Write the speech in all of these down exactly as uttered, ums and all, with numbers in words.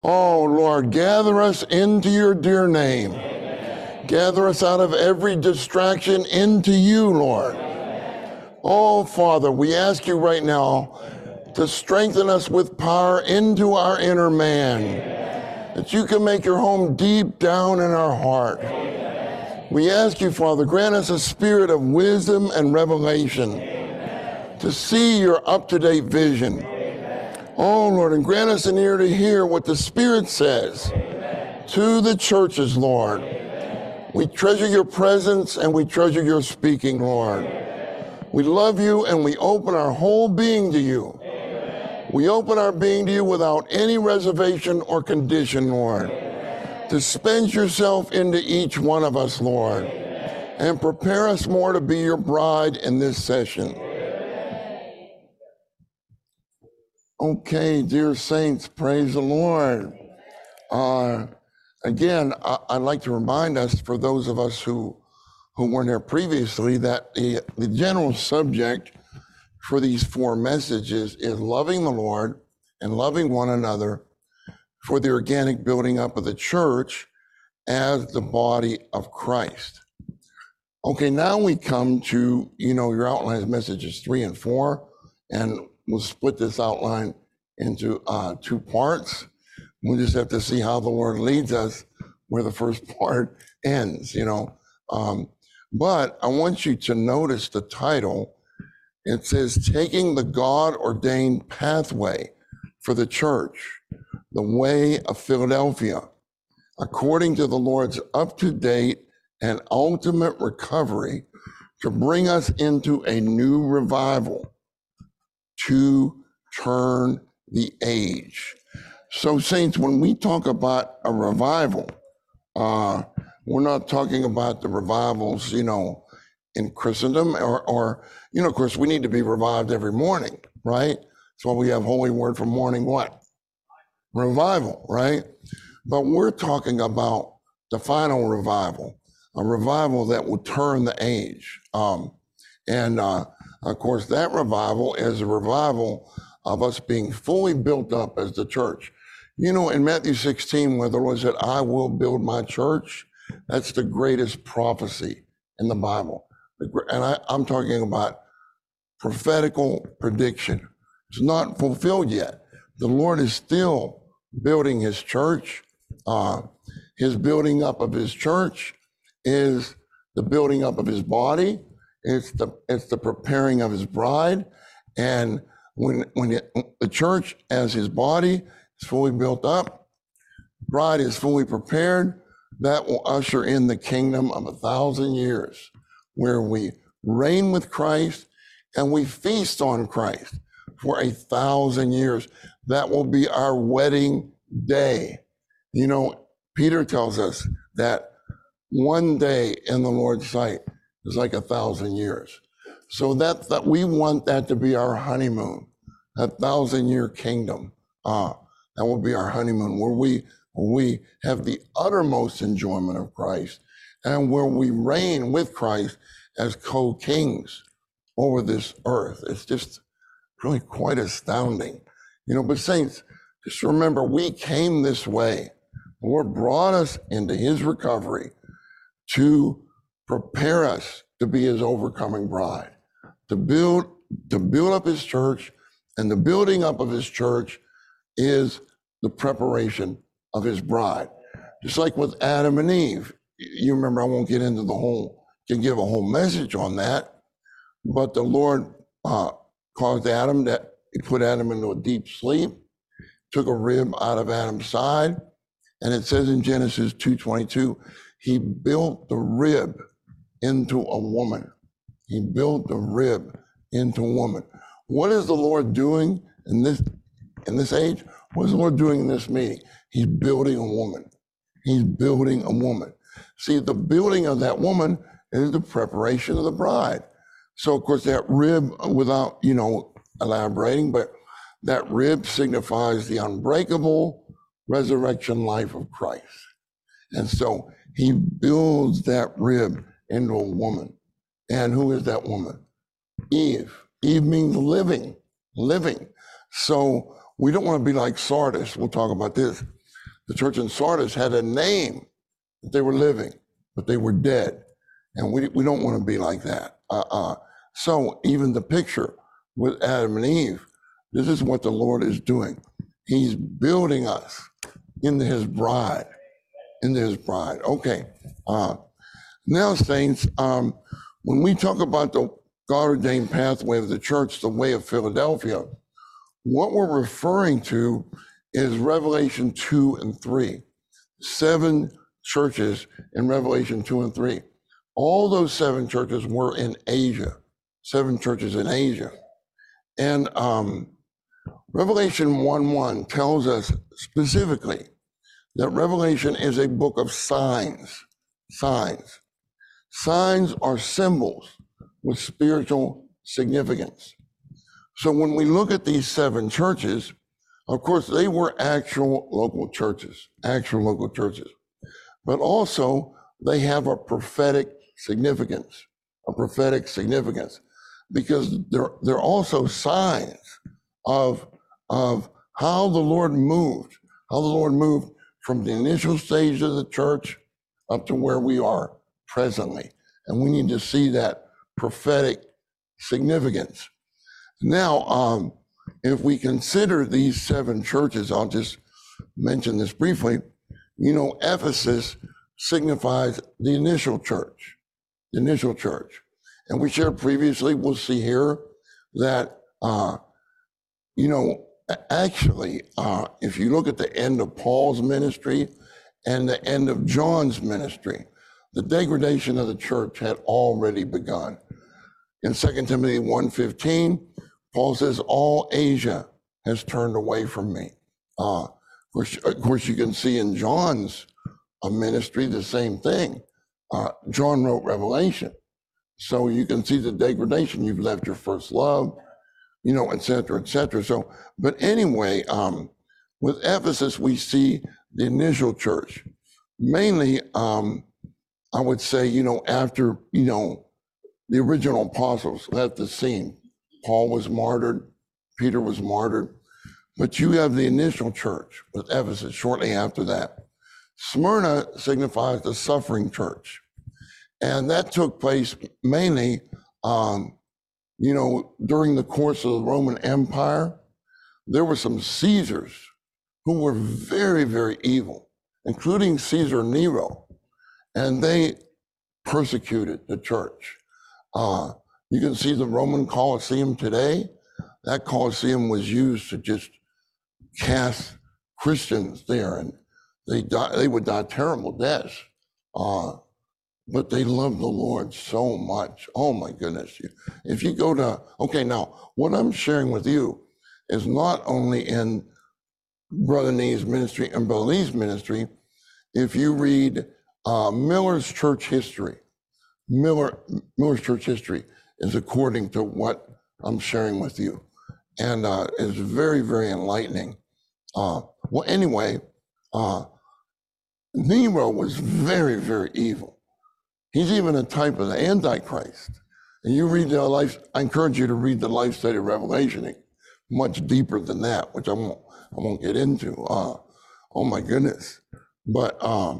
Oh, Lord, gather us into your dear name. Amen. Gather us out of every distraction into you, Lord. Amen. Oh, Father, we ask you right now to strengthen us with power into our inner man, Amen. That you can make your home deep down in our heart. Amen. We ask you, Father, grant us a spirit of wisdom and revelation, Amen. To see your up-to-date vision. Amen. Oh, Lord, and grant us an ear to hear what the Spirit says, Amen. To the churches, Lord. Amen. We treasure your presence and we treasure your speaking, Lord. Amen. We love you and we open our whole being to you. Amen. We open our being to you without any reservation or condition, Lord. Amen. Dispense yourself into each one of us, Lord. Amen. And prepare us more to be your bride in this session. Okay, dear saints, praise the Lord. Uh, again, I, I'd like to remind us, for those of us who who weren't here previously, that the, the general subject for these four messages is loving the Lord and loving one another for the organic building up of the church as the body of Christ. Okay, now we come to, you know, your outline messages three and four, and we'll split this outline into uh, two parts. We just have to see how the Lord leads us where the first part ends, you know. Um, but I want you to notice the title. It says, Taking the God-Ordained Pathway for the Church, the Way of Philadelphia, according to the Lord's up-to-date and ultimate recovery to bring us into a new revival, to turn the age. So, saints, when we talk about a revival, uh, we're not talking about the revivals, you know, in Christendom, or, or, you know, of course, we need to be revived every morning, right? That's why we have Holy Word for morning what? Revival, right? But we're talking about the final revival, a revival that will turn the age. Um, and, uh, of course, that revival is a revival of us being fully built up as the church. You know, in Matthew sixteen, where the Lord said, I will build my church, that's the greatest prophecy in the Bible. And I, I'm talking about prophetical prediction. It's not fulfilled yet. The Lord is still building his church. Uh, his building up of his church is the building up of his body. It's the it's the preparing of his bride. And when when it, the church as his body is fully built up, bride is fully prepared, that will usher in the kingdom of a thousand years, where we reign with Christ and we feast on Christ for a thousand years. That will be our wedding day. You know, Peter tells us that one day in the Lord's sight is like a thousand years. So that, that we want that to be our honeymoon, that thousand year kingdom. Uh, that will be our honeymoon, where we, where we have the uttermost enjoyment of Christ, and where we reign with Christ as co-kings over this earth. It's just really quite astounding. You know, but saints, just remember, we came this way. The Lord brought us into his recovery to prepare us to be his overcoming bride, to build, to build up his church, and the building up of his church is the preparation of his bride. Just like with Adam and Eve. You remember, I won't get into the whole, can give a whole message on that, but the Lord uh, caused Adam, that he put Adam into a deep sleep, took a rib out of Adam's side, and it says in Genesis two twenty-two, he built the rib into a woman. He built the rib into a woman. What is the Lord doing in this in this age? What is the Lord doing in this meeting? He's building a woman. He's building a woman. See, the building of that woman is the preparation of the bride. So, of course, that rib, without, you know, elaborating, but that rib signifies the unbreakable resurrection life of Christ. And so he builds that rib into a woman. And who is that woman? Eve. Eve means living, living. So we don't want to be like Sardis. We'll talk about this. The church in Sardis had a name that they were living, but they were dead. And we, we don't want to be like that. Uh-uh. So even the picture with Adam and Eve, this is what the Lord is doing. He's building us into his bride, into his bride. Okay. Uh, now, saints, um, when we talk about the God-ordained pathway of the church, the way of Philadelphia, what we're referring to is Revelation two and three. Seven churches in Revelation two and three. All those seven churches were in Asia, seven churches in Asia. And um, Revelation one one tells us specifically that Revelation is a book of signs, signs. Signs are symbols with spiritual significance. So when we look at these seven churches, of course, they were actual local churches, actual local churches. But also, they have a prophetic significance, a prophetic significance, because they're, they're also signs of, of how the Lord moved, how the Lord moved from the initial stage of the church up to where we are presently. And we need to see that prophetic significance. Now, um, if we consider these seven churches, I'll just mention this briefly. You know, Ephesus signifies the initial church, the initial church. And we shared previously, we'll see here that, uh, you know, actually, uh, if you look at the end of Paul's ministry and the end of John's ministry, the degradation of the church had already begun. In Second Timothy one fifteen, Paul says, all Asia has turned away from me. Uh, of, course, of course, you can see in John's uh, ministry the same thing. Uh, John wrote Revelation. So you can see the degradation. You've left your first love, you know, et cetera, et cetera. So, but anyway, um, with Ephesus, we see the initial church. Mainly, um, I would say, you know, after, you know, the original apostles left the scene. Paul was martyred, Peter was martyred, but you have the initial church with Ephesus shortly after that. Smyrna signifies the suffering church. And that took place mainly, um, you know, during the course of the Roman Empire. There were some Caesars who were very, very evil, including Caesar Nero, and they persecuted the church. Uh, you can see the Roman Colosseum today. That Colosseum was used to just cast Christians there, and they die, they would die terrible deaths. Uh, but they loved the Lord so much. Oh my goodness. If you go to, okay, now, what I'm sharing with you is not only in Brother Nee's ministry and Brother Lee's ministry. If you read uh, Miller's church history, Miller, Miller's church history is according to what I'm sharing with you. And uh, it's very, very enlightening. Uh, well, anyway, uh, Nero was very, very evil. He's even a type of the Antichrist. And you read the life, I encourage you to read the life study of Revelation, much deeper than that, which I won't, I won't get into. Uh, oh my goodness. But um,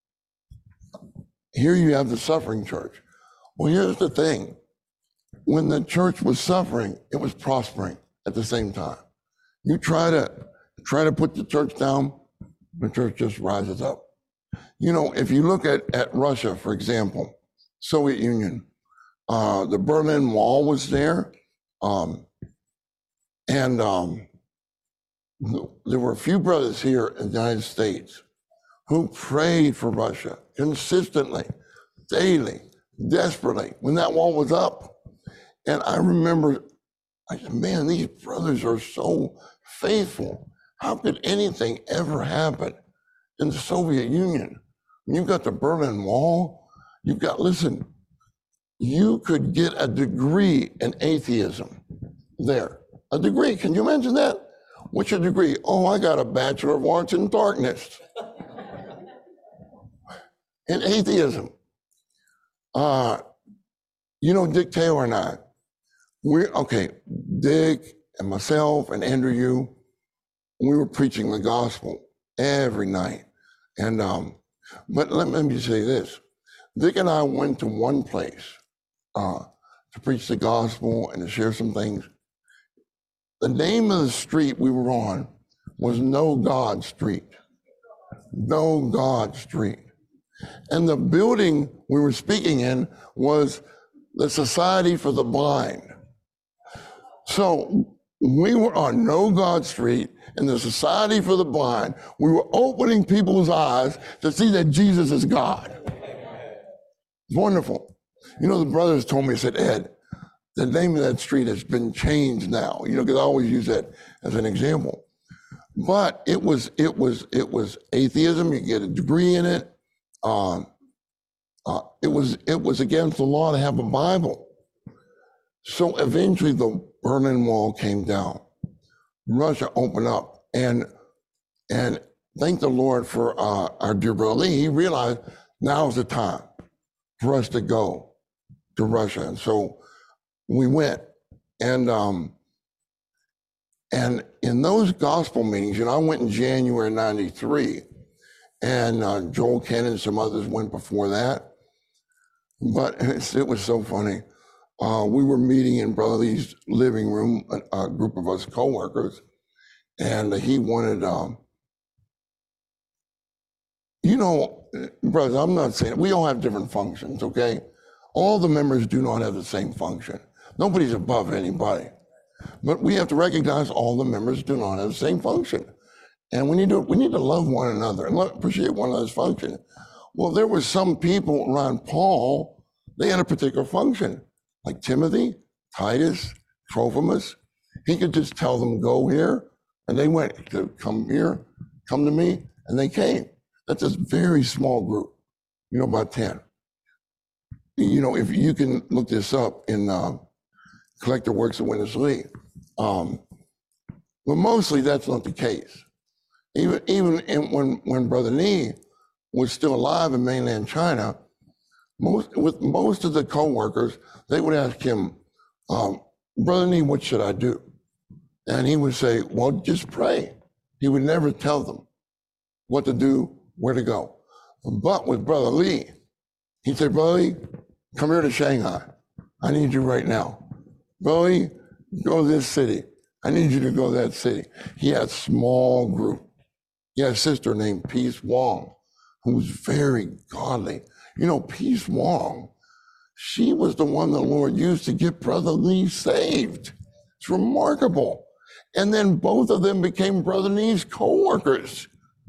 here you have the suffering church. Well, here's the thing. When the church was suffering, it was prospering at the same time. You try to try to put the church down, the church just rises up. You know, if you look at, at Russia, for example, Soviet Union, uh, the Berlin Wall was there, um, and um, there were a few brothers here in the United States who prayed for Russia consistently, daily, desperately, when that wall was up. And I remember, I said, man, these brothers are so faithful. How could anything ever happen in the Soviet Union? You've got the Berlin Wall. You've got, listen, you could get a degree in atheism there. A degree, can you imagine that? What's your degree? Oh, I got a Bachelor of Arts in Darkness. In atheism. Uh, you know, Dick Taylor and I, we're, okay, Dick and myself and Andrew Yu, we were preaching the gospel. every night. And um, but let, let me say this: Dick and I went to one place uh, to preach the gospel and to share some things. The name of the street we were on was No God Street. No God Street. And the building we were speaking in was the Society for the Blind. So we were on No God Street in the Society for the Blind. We were opening people's eyes to see that Jesus is God. It's wonderful. You know, the brothers told me, said, Ed, the name of that street has been changed now, you know, because I always use that as an example. But it was, it was, it was atheism. You get a degree in it. Um, uh, it was, it was against the law to have a Bible. So eventually the Berlin Wall came down. Russia opened up, and and thank the Lord for uh, our dear brother Lee. He realized now's the time for us to go to Russia, and so we went. And um, and in those gospel meetings, you know, I went in January ninety-three, and uh, Joel Kennan and some others went before that. But it's, it was so funny. Uh, we were meeting in Brother Lee's living room, a, a group of us co-workers, and he wanted, um, you know, brothers, I'm not saying, we all have different functions, okay? All the members do not have the same function. Nobody's above anybody. But we have to recognize all the members do not have the same function. And we need to, we need to love one another and love, appreciate one another's function. Well, there were some people around Paul, they had a particular function. Like Timothy, Titus, Trophimus. He could just tell them, go here, and they went to come here, come to me, and they came. That's a very small group, you know, about ten. You know, if you can look this up in uh, Collector Works of Witness Lee, um, but mostly that's not the case. Even even in, when, when Brother Nee was still alive in mainland China, Most, with most of the co-workers, they would ask him, um, Brother Nee, what should I do? And he would say, well, just pray. He would never tell them what to do, where to go. But with Brother Lee, he'd say, Brother Lee, come here to Shanghai. I need you right now. Brother Lee, go to this city. I need you to go to that city. He had a small group. He had a sister named Peace Wong, who was very godly. You know, Peace Wong, she was the one the Lord used to get Brother Lee saved. It's remarkable. And then both of them became Brother Lee's co-workers.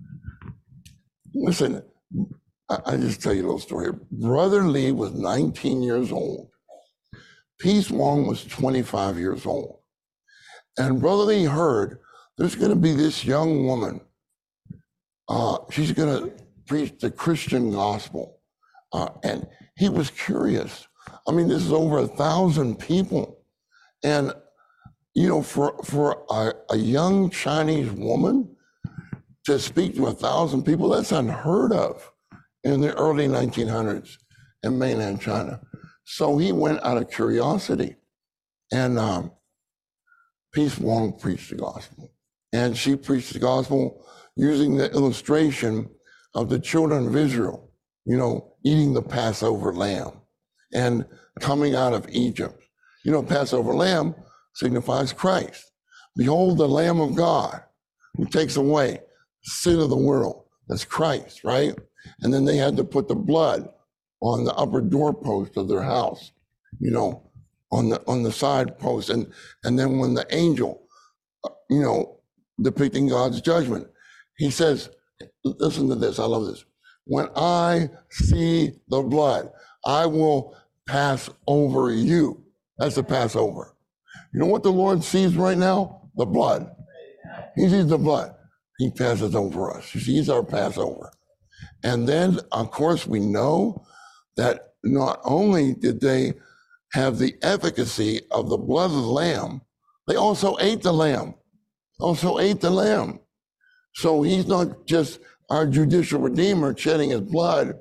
Listen, I, I just tell you a little story. Brother Lee was nineteen years old. Peace Wong was twenty-five years old. And Brother Lee heard there's going to be this young woman. Uh, she's going to preach the Christian gospel. Uh, and he was curious. I mean, this is over a thousand people. And, you know, for, for a, a young Chinese woman to speak to a thousand people, that's unheard of in the early nineteen hundreds in mainland China. So he went out of curiosity. And um, Peace Wong preached the gospel. And she preached the gospel using the illustration of the children of Israel, you know, eating the Passover lamb and coming out of Egypt. You know, Passover lamb signifies Christ. Behold the Lamb of God who takes away the sin of the world. That's Christ, right? And then they had to put the blood on the upper doorpost of their house, you know, on the on the side post. And, and then when the angel, you know, depicting God's judgment, he says, listen to this, I love this. When I see the blood, I will pass over you. That's the Passover. You know what the Lord sees right now? The blood. He sees the blood. He passes over us. He sees our Passover. And then, of course, we know that not only did they have the efficacy of the blood of the lamb, they also ate the lamb, also ate the lamb. So he's not just our judicial redeemer shedding his blood.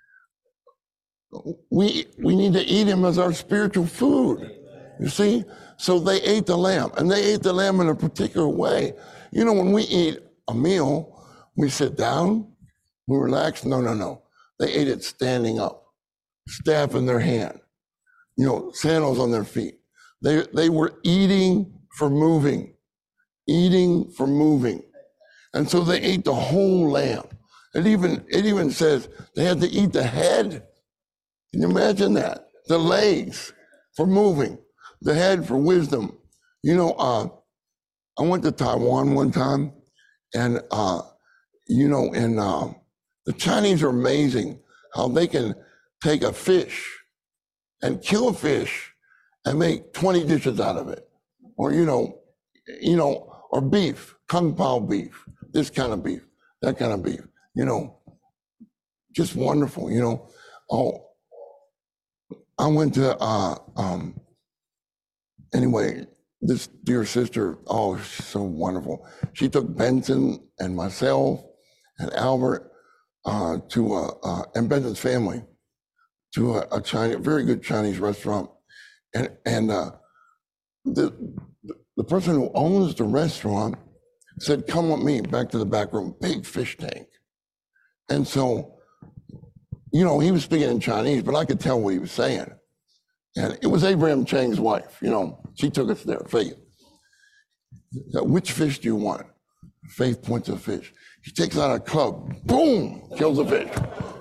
We, we need to eat him as our spiritual food, you see? So they ate the lamb, and they ate the lamb in a particular way. You know, when we eat a meal, We sit down, we relax. No, no, no. They ate it standing up, staff in their hand, you know, sandals on their feet. They, they were eating for moving, eating for moving. And so they ate the whole lamb. It even, it even says they had to eat the head. Can you imagine that? The legs for moving, the head for wisdom. You know, uh, I went to Taiwan one time, and, uh, you know, and uh, the Chinese are amazing how they can take a fish and kill a fish and make twenty dishes out of it. Or, you know, you know, or beef, kung pao beef, this kind of beef, that kind of beef, you know, just wonderful, you know. Oh, I went to, uh, um, anyway, this dear sister, oh, she's so wonderful. She took Benson and myself and Albert uh, to, a, uh, and Benson's family to a, a Chinese, very good Chinese restaurant. And, and uh, the, the person who owns the restaurant said, come with me back to the back room, big fish tank. And so, you know, he was speaking in Chinese, but I could tell what he was saying. And it was Abraham Chang's wife, you know, she took us there, Faith. Which fish do you want? Faith points a fish. He takes out a club, boom, kills a fish.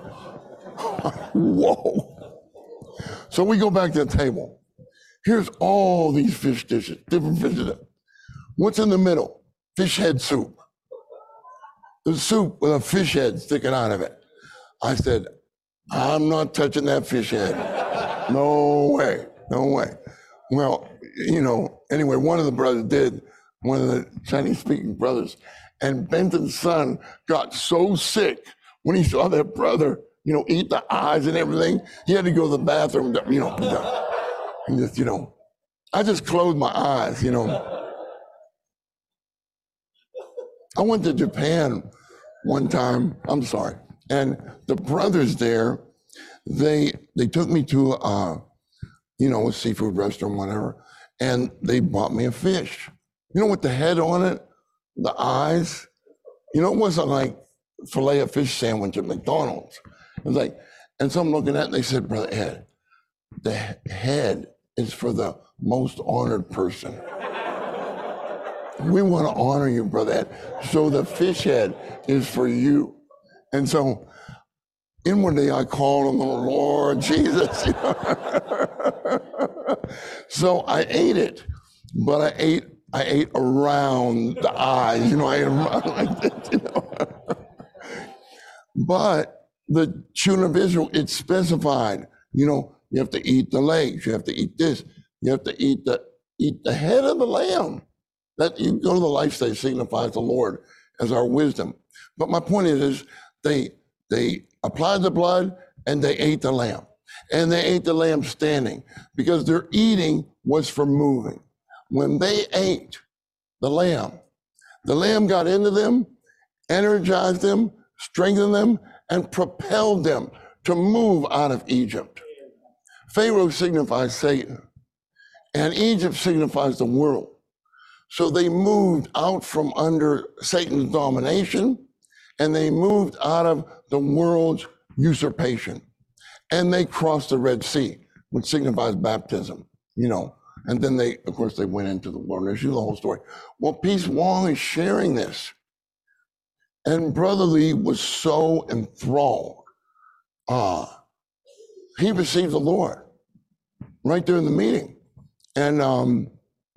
Whoa. So we go back to the table. Here's all these fish dishes, different fishes. What's in the middle? Fish head soup. The soup with a fish head sticking out of it. I said, I'm not touching that fish head. No way, no way. Well, you know, anyway, one of the brothers did, one of the Chinese-speaking brothers, and Benton's son got so sick when he saw that brother, you know, eat the eyes and everything, he had to go to the bathroom, to, you know, and just, you know, I just closed my eyes, you know. I went to Japan one time, I'm sorry, and the brothers there, they they took me to, uh, you know, a seafood restaurant, whatever, and they bought me a fish. You know, with the head on it, the eyes, you know, it wasn't like filet of fish sandwich at McDonald's. It was like, and so I'm looking at it, and they said, Brother Ed, the head is for the most honored person. We want to honor you, Brother Ed. So the fish head is for you. And so inwardly I called on the Lord Jesus. So I ate it, but I ate I ate around the eyes, you know, I ate around like this, you know. But the children of Israel, it's specified, you know, you have to eat the legs, you have to eat this, you have to eat the eat the head of the lamb. That you go to the life stage signifies the Lord as our wisdom. But my point is, is they they applied the blood and they ate the lamb. And they ate the lamb standing because their eating was for moving. When they ate the lamb, the lamb got into them, energized them, strengthened them, and propelled them to move out of Egypt. Pharaoh signifies Satan, and Egypt signifies the world. So they moved out from under Satan's domination, and they moved out of the world's usurpation. And they crossed the Red Sea, which signifies baptism, you know. And then they, of course, they went into the wilderness. You know the whole story. Well, Peace Wong is sharing this. And Brother Lee was so enthralled. Uh, he received the Lord right there in the meeting. And, um,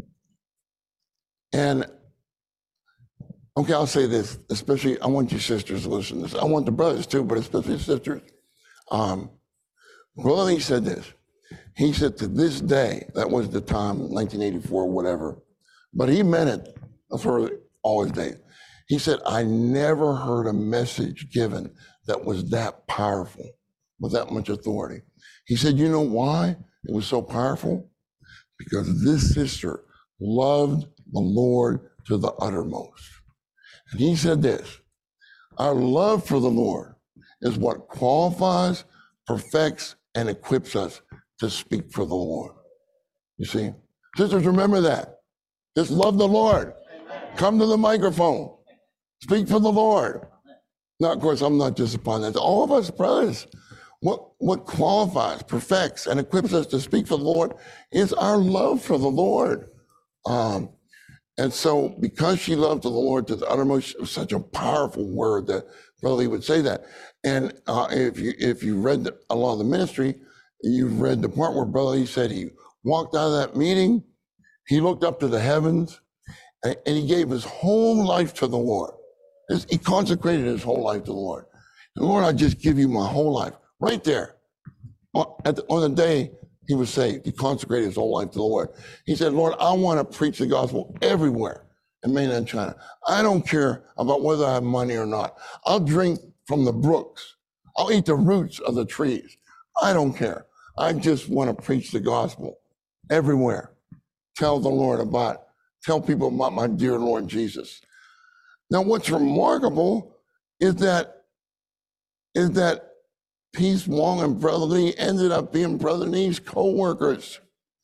and okay, I'll say this, especially, I want you sisters to listen to this. I want the brothers too, but especially sisters. Um, Brother Lee said this. He said to this day, that was the time, nineteen eighty-four, whatever, but he meant it for all his days. He said, I never heard a message given that was that powerful, with that much authority. He said, you know why it was so powerful? Because this sister loved the Lord to the uttermost. And he said this, our love for the Lord is what qualifies, perfects, and equips us to speak for the Lord. You see? Sisters, remember that. Just love the Lord. Come to the microphone. Speak for the Lord. Now, of course, I'm not just upon that. All of us, brothers, what, what qualifies, perfects, and equips us to speak for the Lord is our love for the Lord. Um, and so because she loved the Lord to the uttermost, it was such a powerful word that Brother Lee would say that. And uh, if you if you read the, a lot of the ministry, you've read the part where Brother Lee said he walked out of that meeting, he looked up to the heavens, and, and he gave his whole life to the Lord. His, he consecrated his whole life to the Lord. And Lord, I just give you my whole life. Right there. On, at the, on the day he was saved, he consecrated his whole life to the Lord. He said, Lord, I want to preach the gospel everywhere in mainland China. I don't care about whether I have money or not. I'll drink from the brooks. I'll eat the roots of the trees. I don't care. I just want to preach the gospel everywhere. Tell the Lord about, tell people about my dear Lord Jesus. Now, what's remarkable is that, is that Peace Wong and Brother Lee ended up being Brother Lee's co-workers.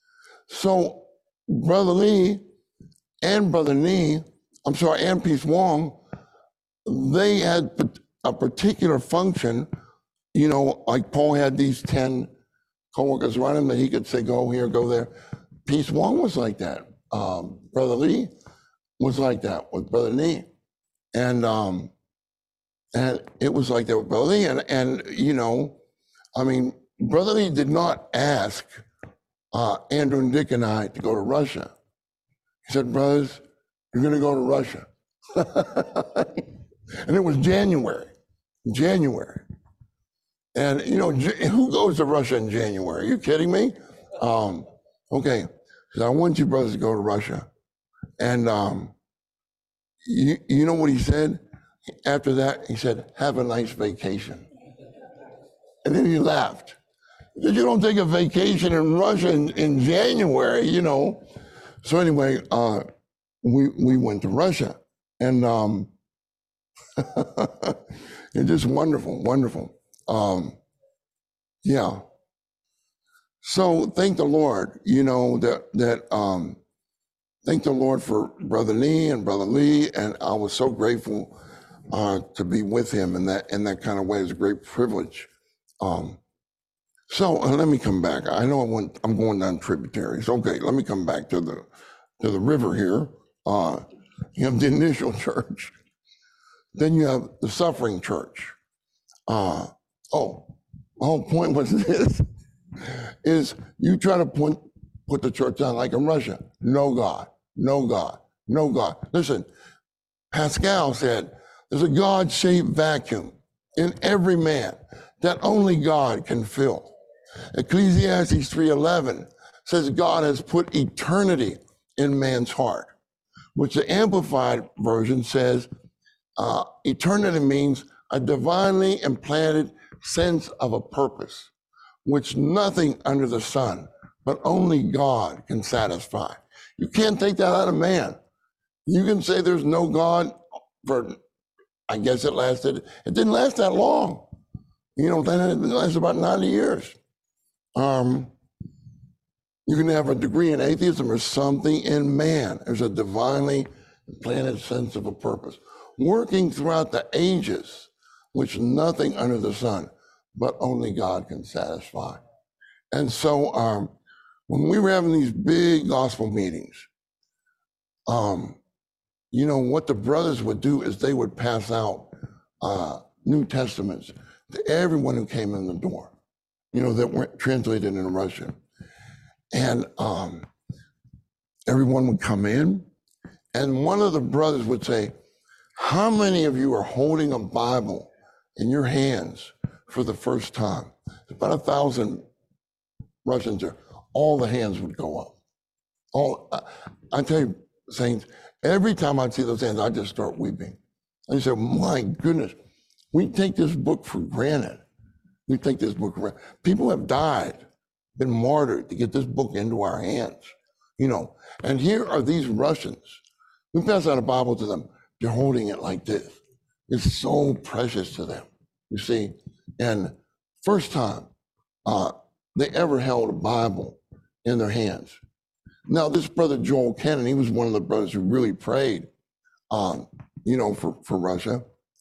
So Brother Lee and Brother Lee, I'm sorry, and Peace Wong, they had a particular function, you know, like Paul had these ten co-workers around him that he could say, go here, go there. Peace Wong was like that. Um, Brother Lee was like that with Brother Lee. And um, And it was like that with Brother Lee. And, and, you know, I mean, Brother Lee did not ask uh, Andrew and Dick and I to go to Russia. He said, brothers, you're going to go to Russia. And it was January, January. And, you know, who goes to Russia in January? Are you kidding me? Um, okay, so I want you brothers to go to Russia. And um, you, you know what he said? After that, he said, have a nice vacation. And then he laughed. Because you don't take a vacation in Russia in, in January, you know. So anyway, uh, we we went to Russia. And um, it's just wonderful, wonderful. Um, yeah. So thank the Lord, you know, that, that um, thank the Lord for Brother Lee and Brother Lee. And I was so grateful Uh, to be with him in that in that kind of way is a great privilege. Um, so uh, let me come back. I know I went, I'm going down tributaries. Okay, let me come back to the to the river here. Uh, you have the initial church, then you have the suffering church. Uh, oh, my whole point was this: is you try to point, put the church down like in Russia. No God, no God, no God. Listen, Pascal said, there's a God-shaped vacuum in every man that only God can fill. Ecclesiastes three eleven says God has put eternity in man's heart, which the Amplified Version says uh, eternity means a divinely implanted sense of a purpose, which nothing under the sun, but only God can satisfy. You can't take that out of man. You can say there's no God for, I guess it lasted, it didn't last that long. You know, then it lasted about ninety years. Um, you can have a degree in atheism or something in man. There's a divinely implanted sense of a purpose, working throughout the ages, which nothing under the sun, but only God can satisfy. And so um, when we were having these big gospel meetings, um, you know, what the brothers would do is they would pass out uh, New Testaments to everyone who came in the door, you know, that weren't translated into Russian. And um, everyone would come in, and one of the brothers would say, how many of you are holding a Bible in your hands for the first time? About a thousand Russians there. All the hands would go up. All, I, I tell you, saints, every time I'd see those hands, I'd just start weeping. I said, my goodness, we take this book for granted. We take this book for granted. People have died, been martyred to get this book into our hands, you know. And here are these Russians. We pass out a Bible to them. They're holding it like this. It's so precious to them, you see. And first time uh, they ever held a Bible in their hands. Now, this brother Joel Cannon, he was one of the brothers who really prayed, um, you know, for, for Russia.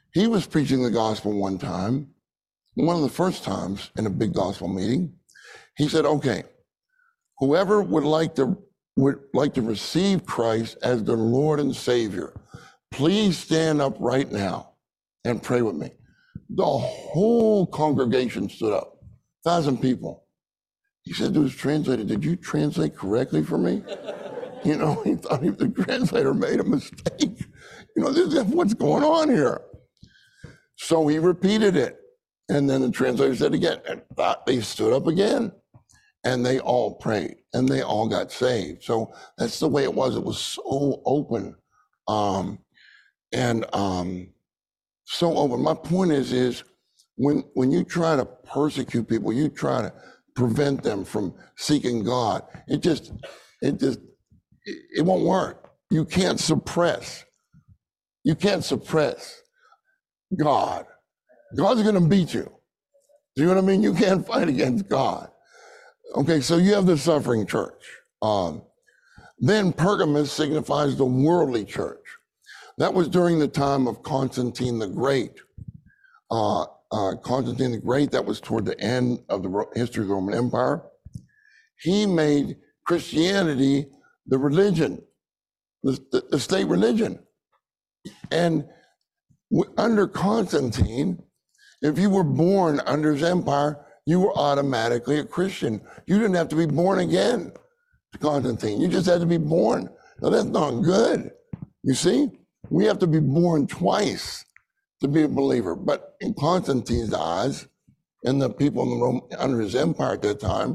He was preaching the gospel one time, one of the first times in a big gospel meeting. He said, okay, whoever would like to would like to receive Christ as their Lord and Savior, please stand up right now and pray with me. The whole congregation stood up, thousand people. He said to his translator, did you translate correctly for me? You know, he thought he, the translator made a mistake. You know, this is what's going on here. So he repeated it. And then the translator said again, and they stood up again. And they all prayed, and they all got saved. So that's the way it was. It was so open, um, and um, so open. My point is, is when when you try to persecute people, you try to prevent them from seeking God. It just, it just, it, it won't work. You can't suppress. You can't suppress God. God's going to beat you. Do you know what I mean? You can't fight against God. Okay, so you have the suffering church. Um, then Pergamos signifies the worldly church. That was during the time of Constantine the Great. Uh, uh, Constantine the Great, that was toward the end of the history of the Roman Empire. He made Christianity the religion, the, the, the state religion. And w- under Constantine, if you were born under his empire, you were automatically a Christian. You didn't have to be born again to Constantine. You just had to be born. Now, that's not good. You see, we have to be born twice to be a believer. But in Constantine's eyes, and the people in the Rome, under his empire at that time,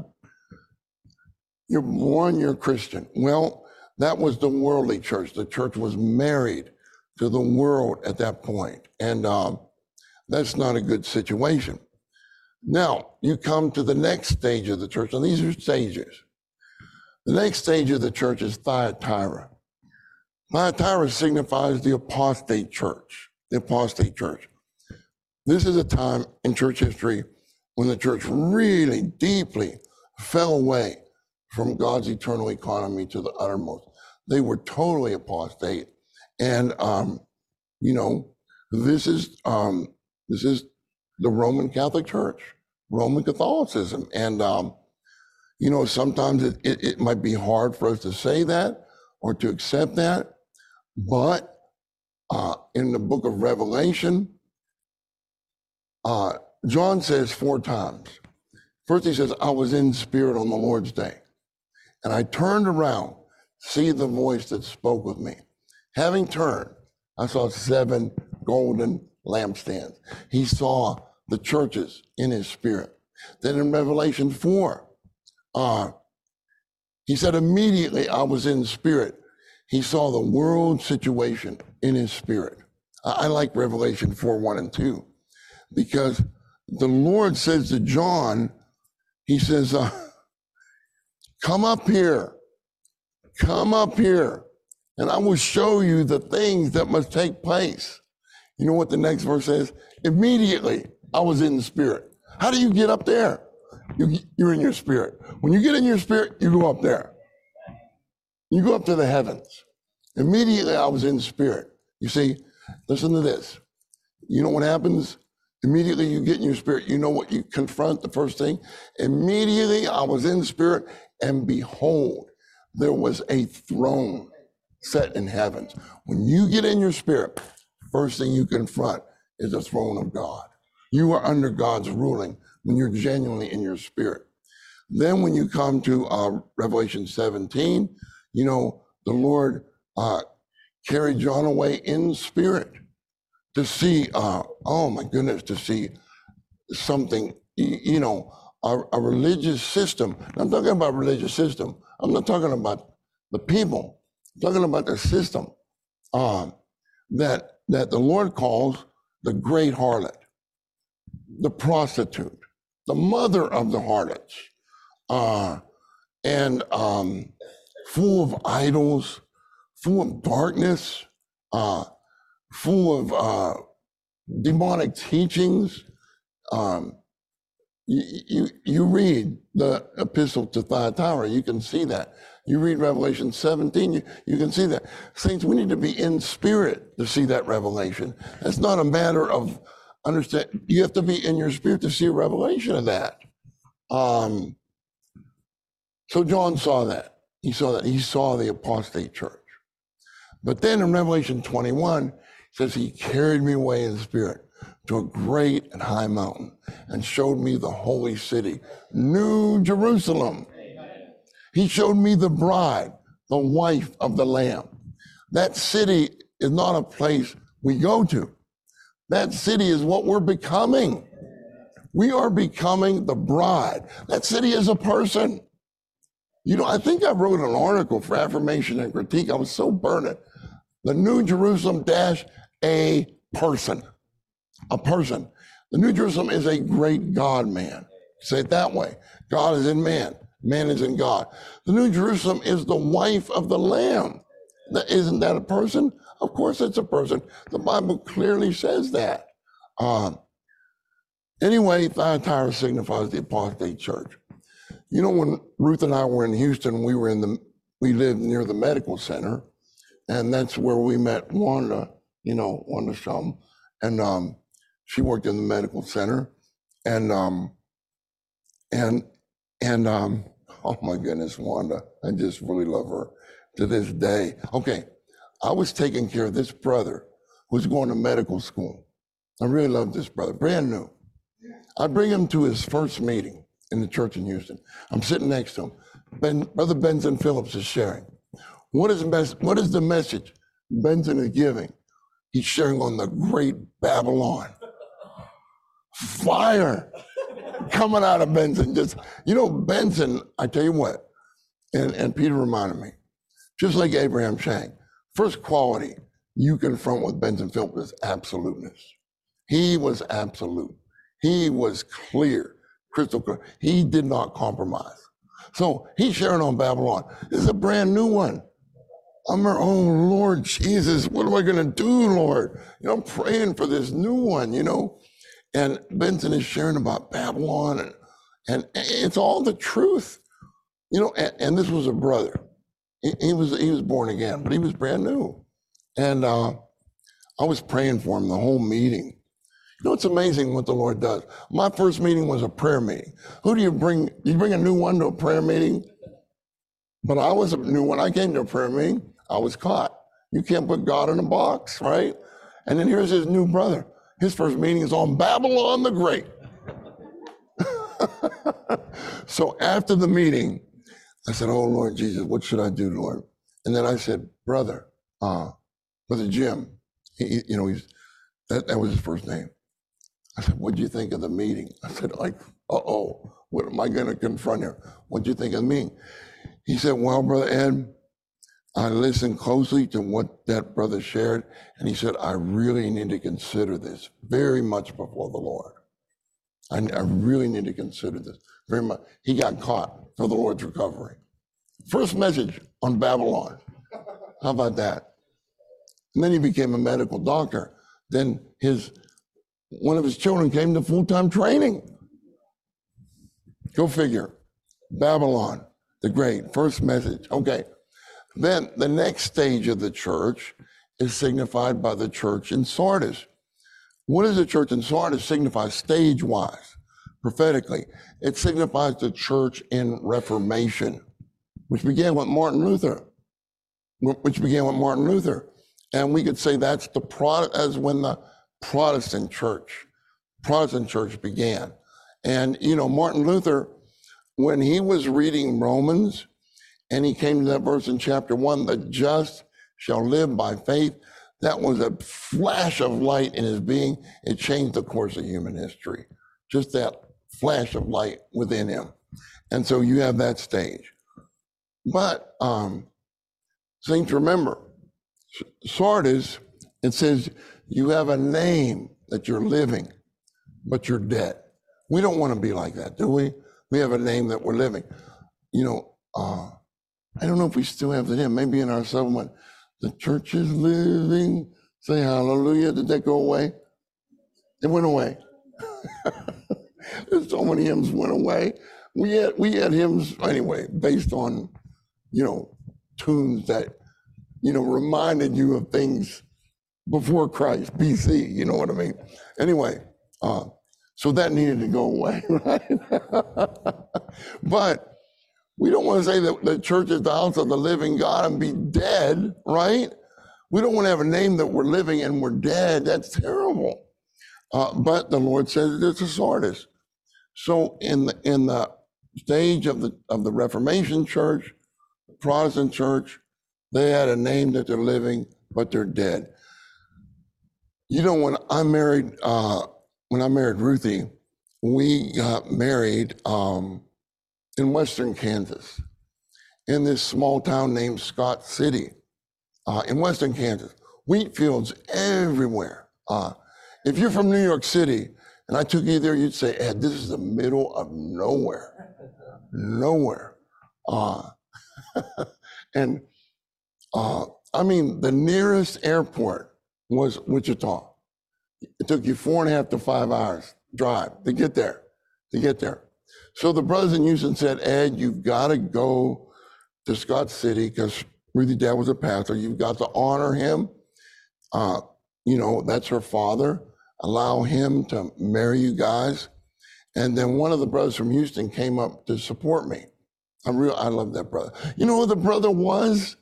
you're born, you're a Christian. Well, that was the worldly church. The church was married to the world at that point. And um, that's not a good situation. Now, you come to the next stage of the church, and these are stages. The next stage of the church is Thyatira. Thyatira signifies the apostate church, the apostate church. This is a time in church history when the church really deeply fell away from God's eternal economy to the uttermost. They were totally apostate. And, um, you know, this is, um, this is the Roman Catholic Church, Roman Catholicism. And, um, you know, sometimes it, it, it might be hard for us to say that or to accept that. But uh, in the book of Revelation, uh, John says four times. First he says, I was in spirit on the Lord's day. And I turned around, see the voice that spoke with me. Having turned, I saw seven golden lampstands. He saw the churches in his spirit. Then in Revelation four, uh, he said, immediately I was in spirit. He saw the world situation in his spirit. I, I like Revelation four, one and two, because the Lord says to John, he says, uh, come up here, come up here, and I will show you the things that must take place. You know what the next verse says? Immediately, I was in the spirit. How do you get up there? You, you're in your spirit. When you get in your spirit, you go up there. You go up to the heavens. Immediately, I was in spirit. You see, listen to this. You know what happens? Immediately, you get in your spirit. You know what you confront, the first thing? Immediately, I was in spirit, and behold, there was a throne set in heavens. When you get in your spirit, first thing you confront is the throne of God. You are under God's ruling when you're genuinely in your spirit. Then when you come to uh, Revelation seventeen, you know, the Lord uh, carried John away in spirit to see, uh, oh my goodness, to see something, you know, a, a religious system. I'm talking about religious system. I'm not talking about the people. I'm talking about the system uh, that, that the Lord calls the great harlot, the prostitute, the mother of the harlots, uh, and um, full of idols, full of darkness, uh, full of uh, demonic teachings, um, You, you, you read the epistle to Thyatira, you can see that. You read Revelation seventeen, you, you can see that. Saints, we need to be in spirit to see that revelation. That's not a matter of understand. You have to be in your spirit to see a revelation of that. Um, so John saw that. He saw that. He saw the apostate church. But then in Revelation twenty-one, it says he carried me away in the spirit to a great and high mountain and showed me the holy city, New Jerusalem. He showed me the bride, the wife of the Lamb. That city is not a place we go to. That city is what we're becoming. We are becoming the bride. That city is a person. You know, I think I wrote an article for Affirmation and Critique. I was so burdened. The New Jerusalem dash a person. A person. The New Jerusalem is a great God man. Say it that way. God is in man. Man is in God. The New Jerusalem is the wife of the Lamb. That, isn't that a person? Of course it's a person. The Bible clearly says that. Um, anyway, Thyatira signifies the apostate church. You know, when Ruth and I were in Houston, we were in the, we lived near the medical center, and that's where we met Wanda, you know, Wanda Shum, and um, she worked in the medical center, and um, and and um, oh my goodness, Wanda, I just really love her to this day. Okay, I was taking care of this brother who's going to medical school. I really love this brother, brand new. I bring him to his first meeting in the church in Houston. I'm sitting next to him. Ben, Brother Benson Phillips is sharing. What is, mes- what is the message Benson is giving? He's sharing on the great Babylon. Fire coming out of Benson. Just, you know, Benson, I tell you what, and, and Peter reminded me, just like Abraham Shank, first quality you confront with Benson Phillips is absoluteness. He was absolute. He was clear, crystal clear. He did not compromise. So he's sharing on Babylon. This is a brand new one. I'm like, oh, Lord Jesus, what am I going to do, Lord? You know, I'm praying for this new one, you know. And Benson is sharing about Babylon, and, and it's all the truth. You know, and, and this was a brother. He, he was he was born again, but he was brand new. And uh, I was praying for him the whole meeting. You know, it's amazing what the Lord does. My first meeting was a prayer meeting. Who do you bring? You bring a new one to a prayer meeting? But I was a new one. I came to a prayer meeting. I was caught. You can't put God in a box, right? And then here's his new brother. His first meeting is on Babylon the Great. So after the meeting, I said, oh, Lord Jesus, what should I do, Lord? And then I said, brother, uh, Brother Jim, he, you know, he's that, that was his first name. I said, what'd you think of the meeting? I said, like, uh-oh, what am I going to confront here? What'd you think of the meeting? He said, well, Brother Ed, I listened closely to what that brother shared, and he said, I really need to consider this very much before the Lord. I, I really need to consider this very much. He got caught for the Lord's recovery. First message on Babylon. How about that? And then he became a medical doctor. Then his one of his children came to full-time training. Go figure. Babylon the Great, first message. Okay. Then the next stage of the church is signified by the church in Sardis. What does the church in Sardis signify stage-wise, prophetically? It signifies the church in Reformation, which began with Martin Luther, which began with Martin Luther. And we could say that's the product, as when the Protestant church, Protestant church began. And, you know, Martin Luther, when he was reading Romans, and he came to that verse in chapter one, the just shall live by faith. That was a flash of light in his being. It changed the course of human history. Just that flash of light within him. And so you have that stage. But, um, saints, remember, Sardis, it says you have a name that you're living, but you're dead. We don't want to be like that, do we? We have a name that we're living. You know, uh, I don't know if we still have the hymn, maybe in our settlement, the church is living, say hallelujah. Did that go away? It went away. So many hymns went away. We had we had hymns anyway based on, you know, tunes that, you know, reminded you of things before Christ, B C. You know what I mean? Anyway, uh, so that needed to go away, right? But we don't want to say that the church is the house of the living God and be dead, right? We don't want to have a name that we're living and we're dead. That's terrible. Uh, but the Lord says it's a Sardis. So in the in the stage of the of the Reformation Church, the Protestant Church, they had a name that they're living, but they're dead. You know, when I married uh, when I married Ruthie, we got married um, in Western Kansas, in this small town named Scott City, uh, in Western Kansas. Wheat fields everywhere. Uh, if you're from New York City, and I took you there, you'd say, Ed, this is the middle of nowhere, nowhere. Uh, and uh, I mean, the nearest airport was Wichita. It took you four and a half to five hours drive to get there, to get there. So the brothers in Houston said, Ed, you've got to go to Scott City because Ruthie's dad was a pastor. You've got to honor him. Uh, you know, that's her father. Allow him to marry you guys. And then one of the brothers from Houston came up to support me. I'm real, I love that brother. You know who the brother was?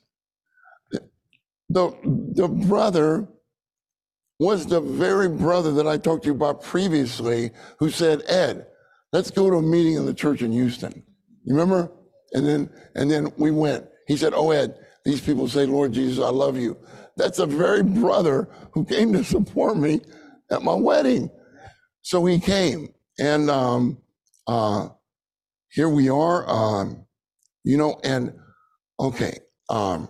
The, the brother was the very brother that I talked to you about previously who said, Ed, let's go to a meeting in the church in Houston. You remember? And then and then we went. He said, oh, Ed, these people say, Lord Jesus, I love you. That's the very brother who came to support me at my wedding. So he came. And um, uh, here we are, um, you know, and okay, um,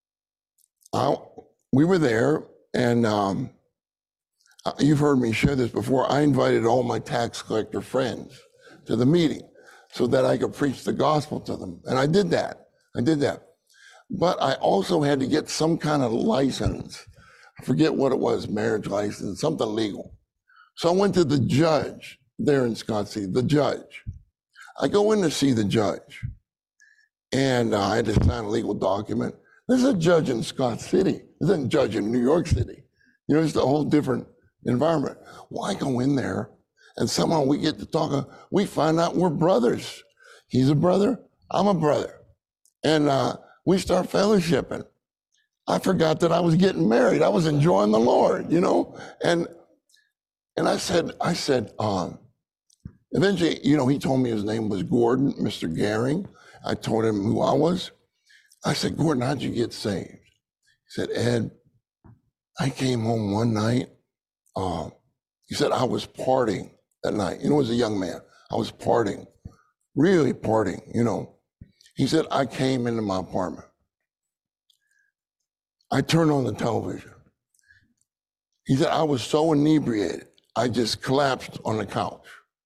I, we were there, and um, you've heard me share this before. I invited all my tax collector friends to the meeting so that I could preach the gospel to them. And I did that. I did that. But I also had to get some kind of license. I forget what it was, marriage license, something legal. So I went to the judge there in Scott City, the judge. I go in to see the judge, and uh, I had to sign a legal document. There's a judge in Scott City. There's a judge in New York City. You know, it's a whole different environment. Well, I go in there, and somehow we get to talking. We find out we're brothers. He's a brother. I'm a brother. And uh, we start fellowshipping. I forgot that I was getting married. I was enjoying the Lord, you know? And and I said, I said, um, eventually, you know, he told me his name was Gordon, Mister Gehring. I told him who I was. I said, Gordon, how'd you get saved? He said, Ed, I came home one night. Um, he said, I was partying that night. You know, as a young man, I was partying, really partying, you know. He said, I came into my apartment. I turned on the television. He said, I was so inebriated, I just collapsed on the couch.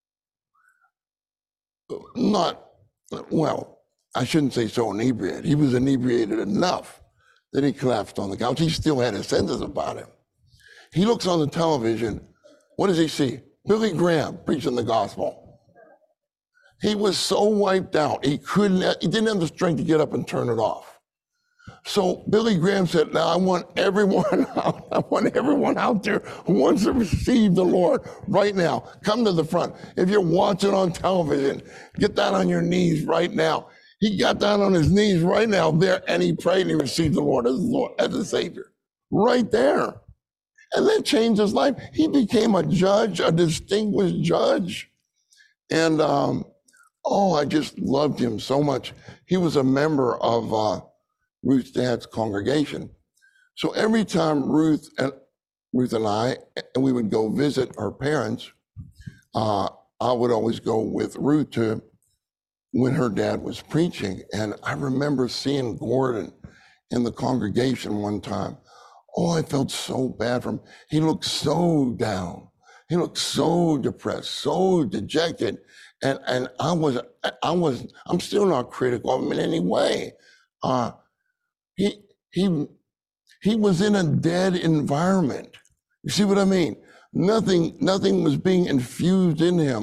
Not, well, I shouldn't say so inebriated. He was inebriated enough that he collapsed on the couch. He still had his senses about him. He looks on the television. What does he see? Billy Graham preaching the gospel. He was so wiped out. He couldn't, he didn't have the strength to get up and turn it off. So Billy Graham said, now I want everyone out, I want everyone out there who wants to receive the Lord right now. Come to the front. If you're watching on television, get down on your knees right now. He got down on his knees right now there, and he prayed and he received the Lord as the Lord, as a Savior. Right there. And that changed his life. He became a judge, a distinguished judge. And um, oh, I just loved him so much. He was a member of uh, Ruth's dad's congregation. So every time Ruth and Ruth and I, and we would go visit her parents, uh, I would always go with Ruth to when her dad was preaching. And I remember seeing Gordon in the congregation one time. Oh, I felt so bad for him. He looked so down. He looked so depressed, so dejected. And and I was, I was, I'm still not critical of him in any way. Uh, he, he, he was in a dead environment. You see what I mean? Nothing, nothing was being infused in him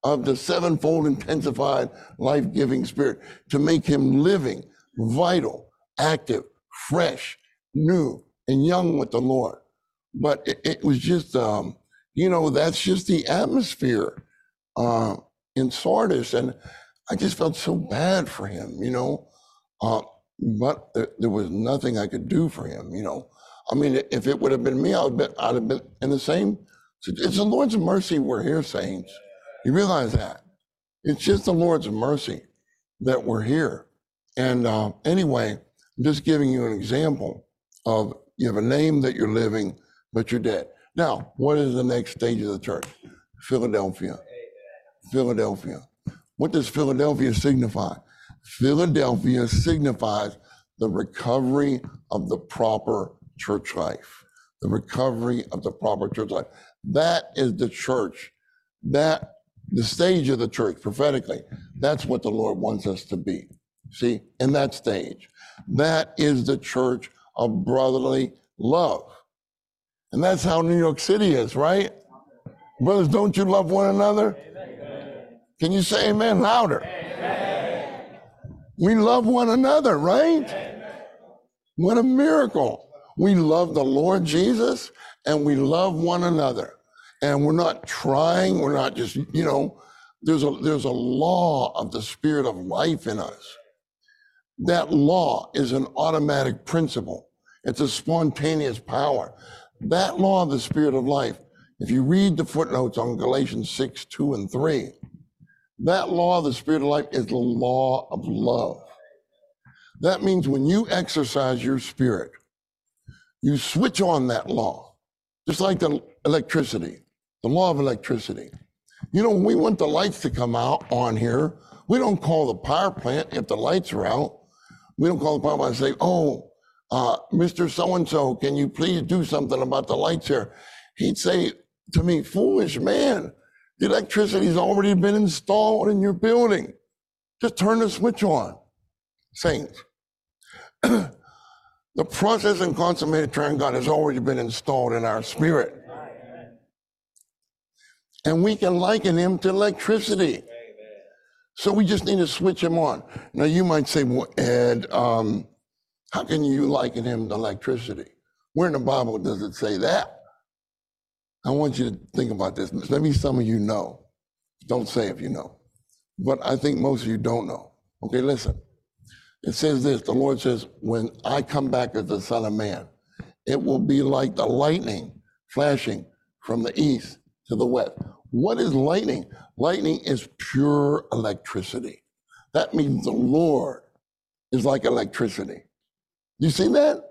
of the sevenfold intensified life-giving Spirit to make him living, vital, active, fresh, new, and young with the Lord. But it, it was just, um, you know, that's just the atmosphere uh, in Sardis. And I just felt so bad for him, you know. Uh, but there, there was nothing I could do for him, you know. I mean, if it would have been me, I would have been, I'd have been in the same. It's the Lord's mercy we're here, saints. You realize that? It's just the Lord's mercy that we're here. And uh, anyway, I'm just giving you an example of you have a name that you're living, but you're dead. Now, what is the next stage of the church? Philadelphia. Philadelphia. What does Philadelphia signify? Philadelphia signifies the recovery of the proper church life. The recovery of the proper church life. That is the church. That, the stage of the church, prophetically, that's what the Lord wants us to be. See, in that stage. That is the church of brotherly love. And that's how New York City is, right? Brothers, don't you love one another? Amen. Can you say amen louder? Amen. We love one another, right? Amen. What a miracle. We love the Lord Jesus and we love one another. And we're not trying, we're not just, you know, there's a there's a law of the spirit of life in us. That law is an automatic principle. It's a spontaneous power. That law of the spirit of life, if you read the footnotes on Galatians six, two, and three, that law of the spirit of life is the law of love. That means when you exercise your spirit, you switch on that law, just like the electricity, the law of electricity. You know, when we want the lights to come out on here, we don't call the power plant if the lights are out. We don't call the power plant and say, oh, uh, Mister So-and-so, can you please do something about the lights here? He'd say to me, foolish man, the electricity's already been installed in your building. Just turn the switch on. Saints, the process and consummated triune God has already been installed in our spirit. And we can liken him to electricity. So we just need to switch him on. Now you might say, well, Ed, um, how can you liken him to electricity? Where in the Bible does it say that? I want you to think about this. Maybe some of you know. Don't say if you know. But I think most of you don't know. Okay, listen. It says this, the Lord says, when I come back as the Son of Man, it will be like the lightning flashing from the east to the west. What is lightning? Lightning is pure electricity. That means the Lord is like electricity. You see that?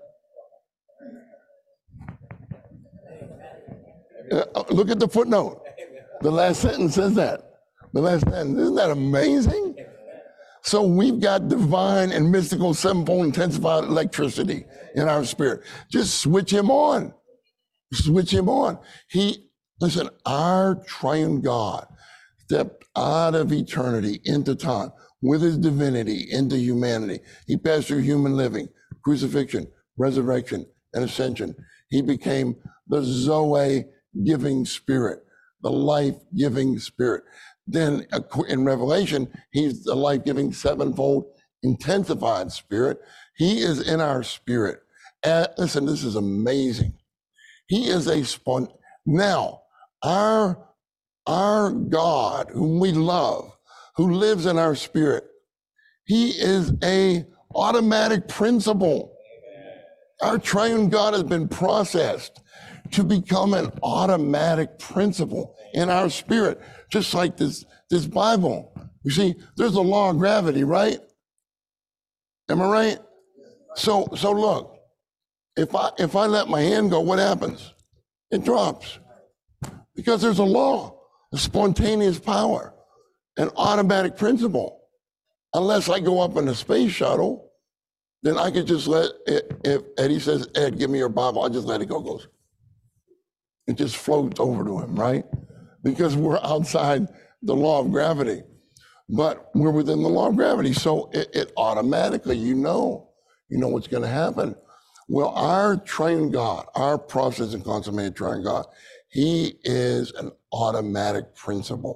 Uh, look at the footnote. The last sentence says that. The last sentence, isn't that amazing? So we've got divine and mystical sevenfold intensified electricity in our spirit. Just switch him on. Switch him on. He, listen, our triune God stepped out of eternity into time with his divinity into humanity. He passed through human living, crucifixion, resurrection, and ascension. He became the Zoe giving spirit, the life-giving spirit. Then in Revelation, he's the life-giving sevenfold intensified spirit. He is in our spirit. And listen, this is amazing. He is a spon. Now, our, our God, whom we love, who lives in our spirit, he is a automatic principle. Our triune God has been processed to become an automatic principle in our spirit, just like this, this Bible. You see, there's a law of gravity, right? Am I right? So, so look, if I, if I let my hand go, what happens? It drops. Because there's a law, a spontaneous power, an automatic principle. Unless I go up in a space shuttle, then I could just let it, if Eddie says, Ed, give me your Bible, I just let it go, goes. It just floats over to him, right? Because we're outside the law of gravity, but we're within the law of gravity. So it, it automatically, you know, you know what's going to happen. Well, our triune God, our process and consummated triune God, he is an automatic principle.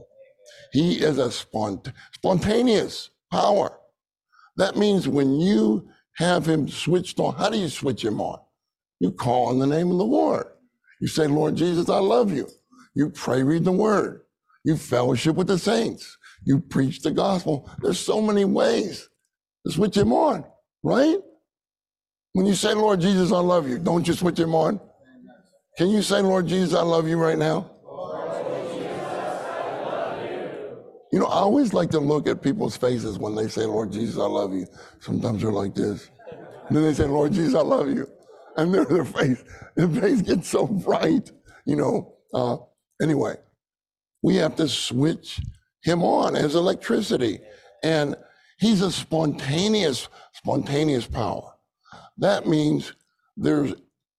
He is a spont- spontaneous power. That means when you have him switched on, how do you switch him on? You call on the name of the Lord. You say, Lord Jesus, I love you. You pray, read the word. You fellowship with the saints. You preach the gospel. There's so many ways to switch him on, right? When you say, Lord Jesus, I love you, don't you switch him on? Can you say, Lord Jesus, I love you right now? You know, I always like to look at people's faces when they say, Lord Jesus, I love you. Sometimes they're like this. And then they say, Lord Jesus, I love you. And their, their face, their face gets so bright, you know. Uh, anyway, we have to switch him on as electricity. And he's a spontaneous, spontaneous power. That means there's,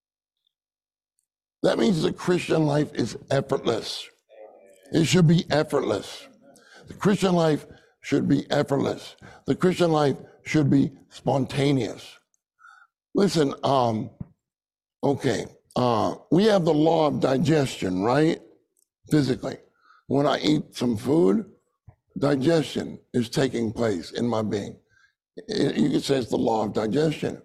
that means the Christian life is effortless. It should be effortless. The Christian life should be effortless. The Christian life should be spontaneous. Listen, um, okay, uh, we have the law of digestion, right? Physically. When I eat some food, digestion is taking place in my being. It, you could say it's the law of digestion.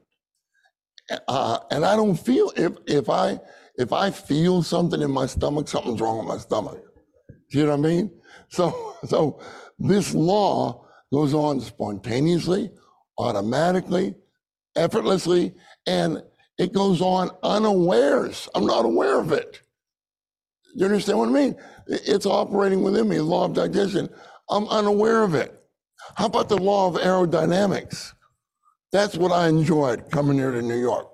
Uh, and I don't feel, if, if I if I feel something in my stomach, something's wrong with my stomach. Do you know what I mean? So, so this law goes on spontaneously, automatically, effortlessly, and it goes on unawares. I'm not aware of it. You understand what I mean? It's operating within me, the law of digestion. I'm unaware of it. How about the law of aerodynamics? That's what I enjoyed coming here to New York.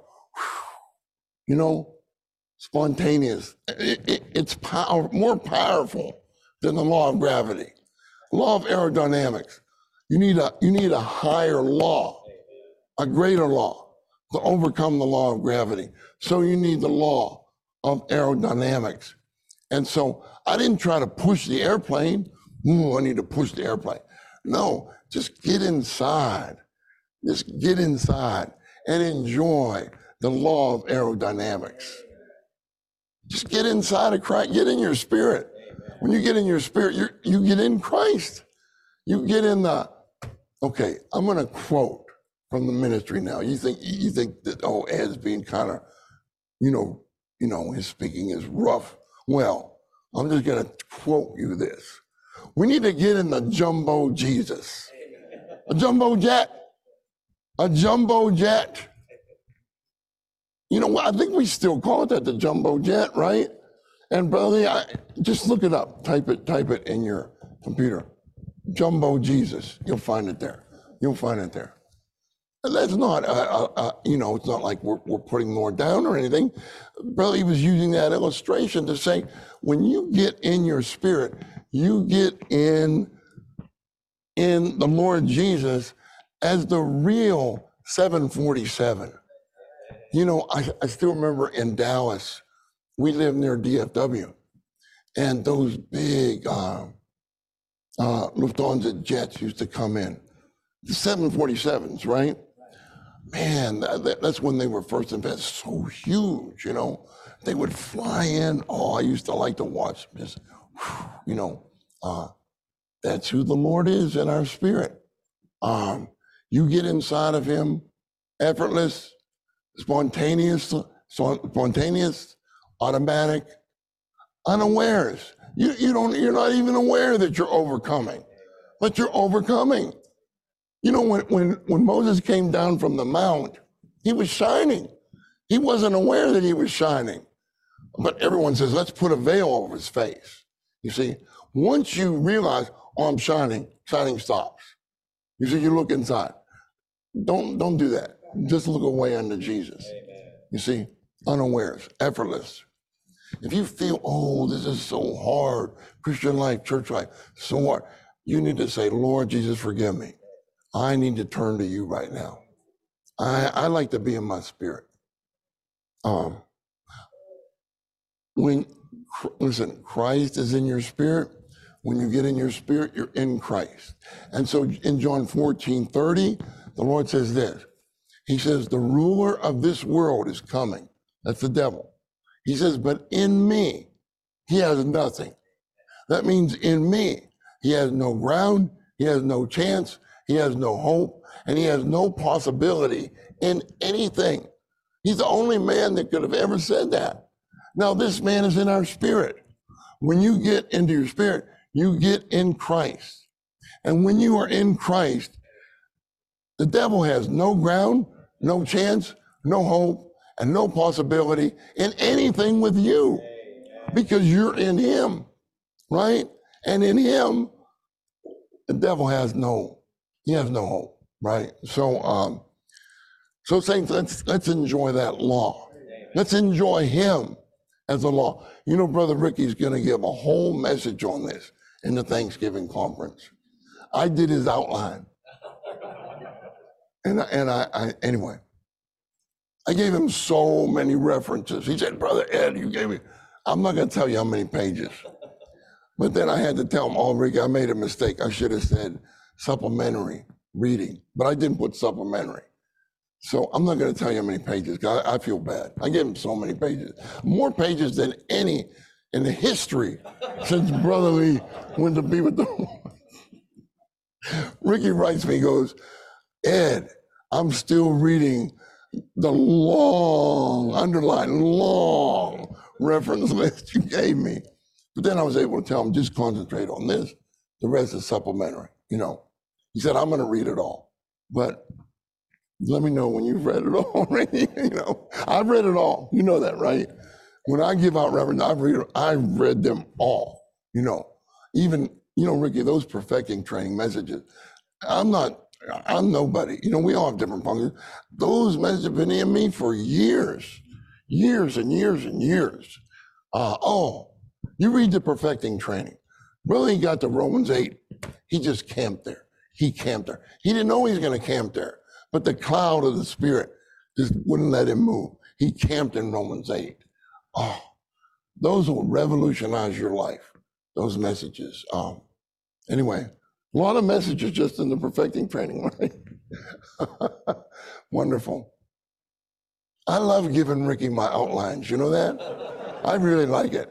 You know, spontaneous. It, it, it's power, more powerful than the law of gravity. Law of aerodynamics. You need a you need a higher law, a greater law to overcome the law of gravity. So you need the law of aerodynamics. And so I didn't try to push the airplane. Ooh, I need to push the airplane. No, just get inside. Just get inside and enjoy the law of aerodynamics. Just get inside of Christ. Get in your spirit. When you get in your spirit, you you get in Christ. You get in the, okay, I'm going to quote from the ministry now. You think you think that, oh, Ed's being kind of, you know, you know, his speaking is rough. Well, I'm just going to quote you this. We need to get in the jumbo Jesus. A jumbo jet. A jumbo jet. You know, I think we still call it that, the jumbo jet, right? And brother, I, just look it up. Type it, type it in your computer. Jumbo Jesus. You'll find it there. You'll find it there. And that's not, uh, uh, uh, you know, it's not like we're, we're putting more down or anything. Brother, he was using that illustration to say, when you get in your spirit, you get in, in the Lord Jesus as the real seven forty-seven. You know, I, I still remember in Dallas, we lived near D F W, and those big uh, uh, Lufthansa jets used to come in. The seven forty-sevens, right? Man, that, that's when they were first invented. So huge, you know. They would fly in. Oh, I used to like to watch this. You know, uh, that's who the Lord is in our spirit. Um, you get inside of him, effortless, spontaneous, spontaneous, automatic, unawares. You, you don't, you're not even aware that you're overcoming, but you're overcoming. You know, when, when, when Moses came down from the mount, he was shining. He wasn't aware that he was shining. But everyone says, let's put a veil over his face. You see, once you realize, oh, I'm shining, shining stops. You see, you look inside. Don't, don't do that. Just look away unto Jesus. Amen. You see, unawares, effortless. If you feel, oh, this is so hard, Christian life, church life, so hard, you need to say, Lord Jesus, forgive me. I need to turn to you right now. I, I like to be in my spirit. Um, when, listen, Christ is in your spirit. When you get in your spirit, you're in Christ. And so in John fourteen thirty, the Lord says this. He says, the ruler of this world is coming. That's the devil. He says, but in me, he has nothing. That means in me, He has no ground. He has no chance. He has no hope. And he has no possibility in anything. He's the only man that could have ever said that. Now, this man is in our spirit. When you get into your spirit, you get in Christ. And when you are in Christ, the devil has no ground, no chance, no hope, and no possibility in anything with you because you're in him, right? And in him, the devil has no, he has no hope, right? So, um, so saints, let's, let's enjoy that law. Let's enjoy him as a law. You know, Brother Ricky's going to give a whole message on this in the Thanksgiving conference. I did his outline. And, I, and I, I, anyway, I gave him so many references. He said, Brother Ed, you gave me, I'm not going to tell you how many pages. But then I had to tell him, oh, Ricky, I made a mistake. I should have said supplementary reading, but I didn't put supplementary. So I'm not going to tell you how many pages, because I, I feel bad. I gave him so many pages, more pages than any in the history since Brother Lee went to be with the Lord. Ricky writes me, he goes, Ed, I'm still reading the long, underlined, long reference list you gave me. But then I was able to tell him, just concentrate on this. The rest is supplementary, you know. He said, I'm going to read it all. But let me know when you've read it all already. You know, I've read it all. You know that, right? When I give out references, I've read, I've read them all. You know, even, you know, Ricky, those perfecting training messages, I'm not, I'm nobody. You know, we all have different functions. Those messages have been in me for years, years and years and years. Uh, oh, you read the perfecting training. Brother, he got to Romans eight. He just camped there. He camped there. He didn't know he was going to camp there, but the cloud of the Spirit just wouldn't let him move. He camped in Romans eight. Oh, those will revolutionize your life, those messages. Um, anyway, a lot of messages just in the perfecting training, right? Wonderful. I love giving Ricky my outlines. You know that? I really like it.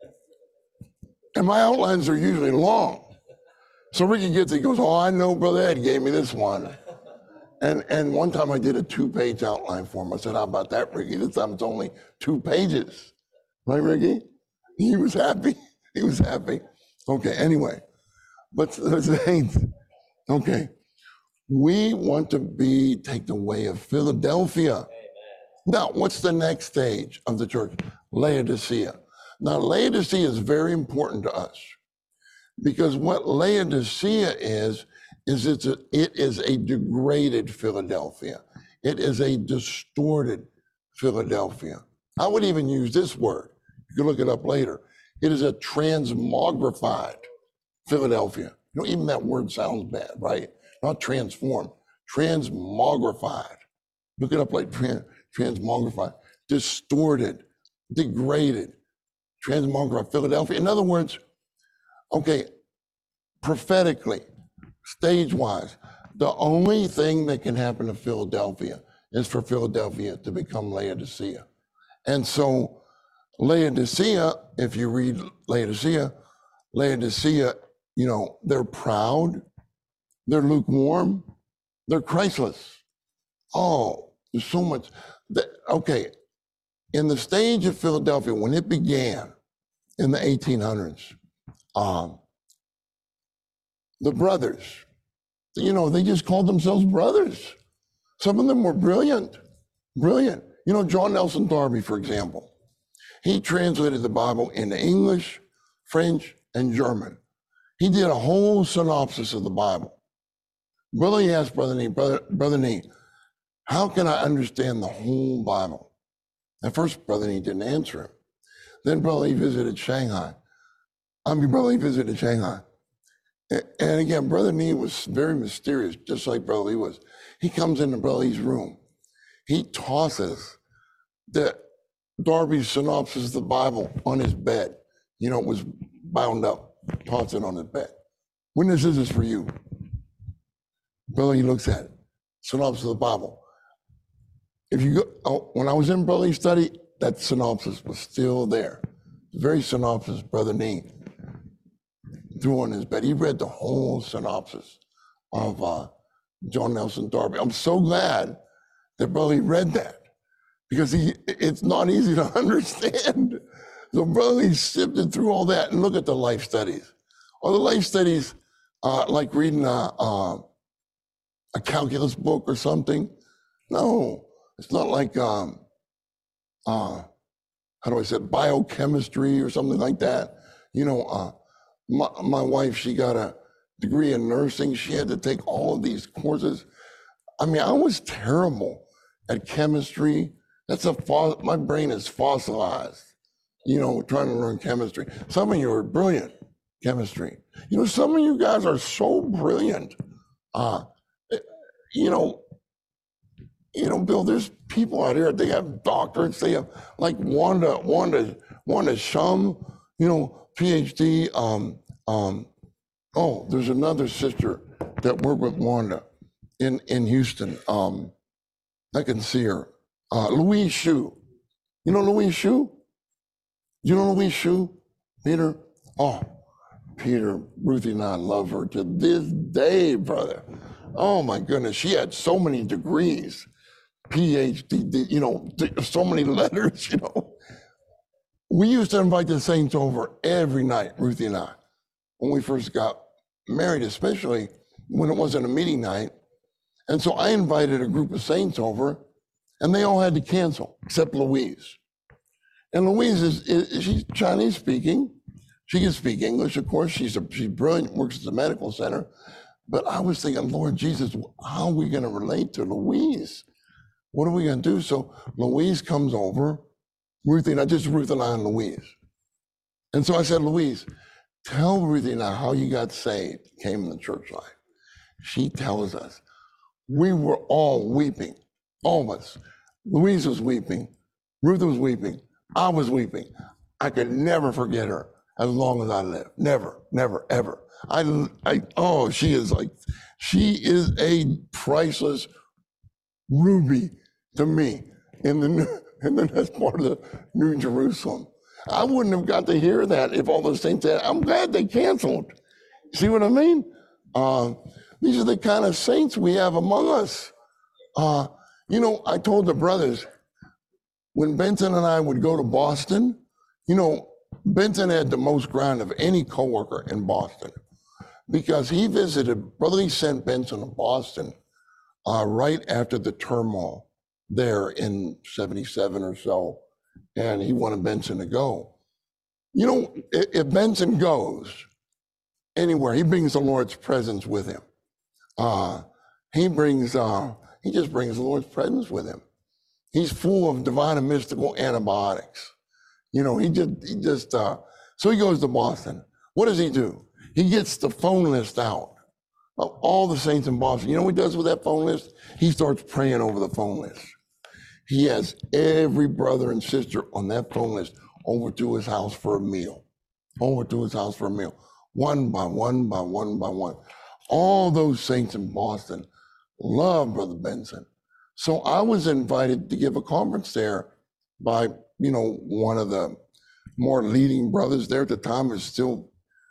And my outlines are usually long. So Ricky gets it, he goes, oh, I know Brother Ed gave me this one. And and one time I did a two-page outline for him. I said, how about that, Ricky? This time it's only two pages. Right, Ricky? He was happy. He was happy. Okay, anyway. But okay. We want to be, take the way of Philadelphia. Amen. Now, what's the next stage of the church? Laodicea. Now, Laodicea is very important to us because what Laodicea is, is it's a, it is a degraded Philadelphia. It is a distorted Philadelphia. I would even use this word. You can look it up later. It is a transmogrified Philadelphia. You know, even that word sounds bad, right? Not transformed, transmogrified. Look it up like trans, transmogrified, distorted, degraded, transmogrified Philadelphia. In other words, okay, prophetically, stage-wise, the only thing that can happen to Philadelphia is for Philadelphia to become Laodicea. And so Laodicea, if you read Laodicea, Laodicea, you know, they're proud, they're lukewarm, they're Christless. Oh, there's so much. That, okay, in the stage of Philadelphia, when it began in the eighteen hundreds, um, the brothers, you know, they just called themselves brothers. Some of them were brilliant, brilliant. You know, John Nelson Darby, for example, he translated the Bible into English, French, and German. He did a whole synopsis of the Bible. Brother, he asked Brother Nee, Brother, Brother Nee, how can I understand the whole Bible? At first, Brother Nee didn't answer him. Then Brother Lee visited Shanghai. I mean, Brother Lee visited Shanghai. And again, Brother Nee was very mysterious, just like Brother Lee was. He comes into Brother Lee's room. He tosses the Darby's synopsis of the Bible on his bed. You know, it was bound up, tossed it on his bed. Witness is this for you. Brother Lee looks at it. Synopsis of the Bible. If you go, oh, when I was in Brother Lee's study, that synopsis was still there. The very synopsis, Brother Nee. threw on his bed. He read the whole synopsis of uh, John Nelson Darby. I'm so glad that Brother Lee read that, because he it's not easy to understand. So Brother Lee sifted through all that, and look at the life studies. Are the life studies uh, like reading a, a, a calculus book or something? No, it's not like, um, uh, how do I say it, biochemistry or something like that. You know, uh, my, my wife, she got a degree in nursing. She had to take all of these courses. I mean, I was terrible at chemistry. That's a, fo- my brain is fossilized, you know, trying to learn chemistry. Some of you are brilliant chemistry. You know, some of you guys are so brilliant. Uh, you know, you know, Bill, there's people out here, they have doctorates, they have like Wanda, Wanda, Wanda Shum, you know, PhD. Um, um, oh, there's another sister that worked with Wanda in, in Houston. Um, I can see her. Uh, Louise Shu. You know Louise Shu? You know Louise Shu, Peter? Oh, Peter, Ruthie and I love her to this day, brother. Oh my goodness, she had so many degrees, PhD, you know, so many letters, you know. We used to invite the saints over every night, Ruthie and I, when we first got married, especially when it wasn't a meeting night. And so I invited a group of saints over, and they all had to cancel, except Louise. And Louise is, is she's Chinese speaking. She can speak English, of course. She's a, she's brilliant, works at the medical center. But I was thinking, Lord Jesus, how are we going to relate to Louise? What are we going to do? So Louise comes over, Ruthie and I, just Ruth and I and Louise. And so I said, Louise, tell Ruthie and I how you got saved, came in the church life. She tells us, we were all weeping, all of us. Louise was weeping, Ruth was weeping, I was weeping. I could never forget her as long as I live. Never, never, ever. I, I, oh, she is like, she is a priceless ruby to me in the, in the next part of the New Jerusalem. I wouldn't have got to hear that if all those things said, I'm glad they canceled. See what I mean? Uh, these are the kind of saints we have among us. Uh, you know, I told the brothers, when Benson and I would go to Boston, you know, Benson had the most ground of any coworker in Boston, because he visited, Brother Lee sent Benson to Boston uh, right after the turmoil there in seventy-seven or so, and he wanted Benson to go. You know, if, if Benson goes anywhere, he brings the Lord's presence with him. Uh, he brings, uh, he just brings the Lord's presence with him. He's full of divine and mystical antibiotics. You know, he just, he just, uh, so he goes to Boston. What does he do? He gets the phone list out of all the saints in Boston. You know what he does with that phone list? He starts praying over the phone list. He has every brother and sister on that phone list over to his house for a meal, over to his house for a meal, one by one by one by one. All those saints in Boston love Brother Benson. So I was invited to give a conference there by, you know, one of the more leading brothers there at the time. Is still,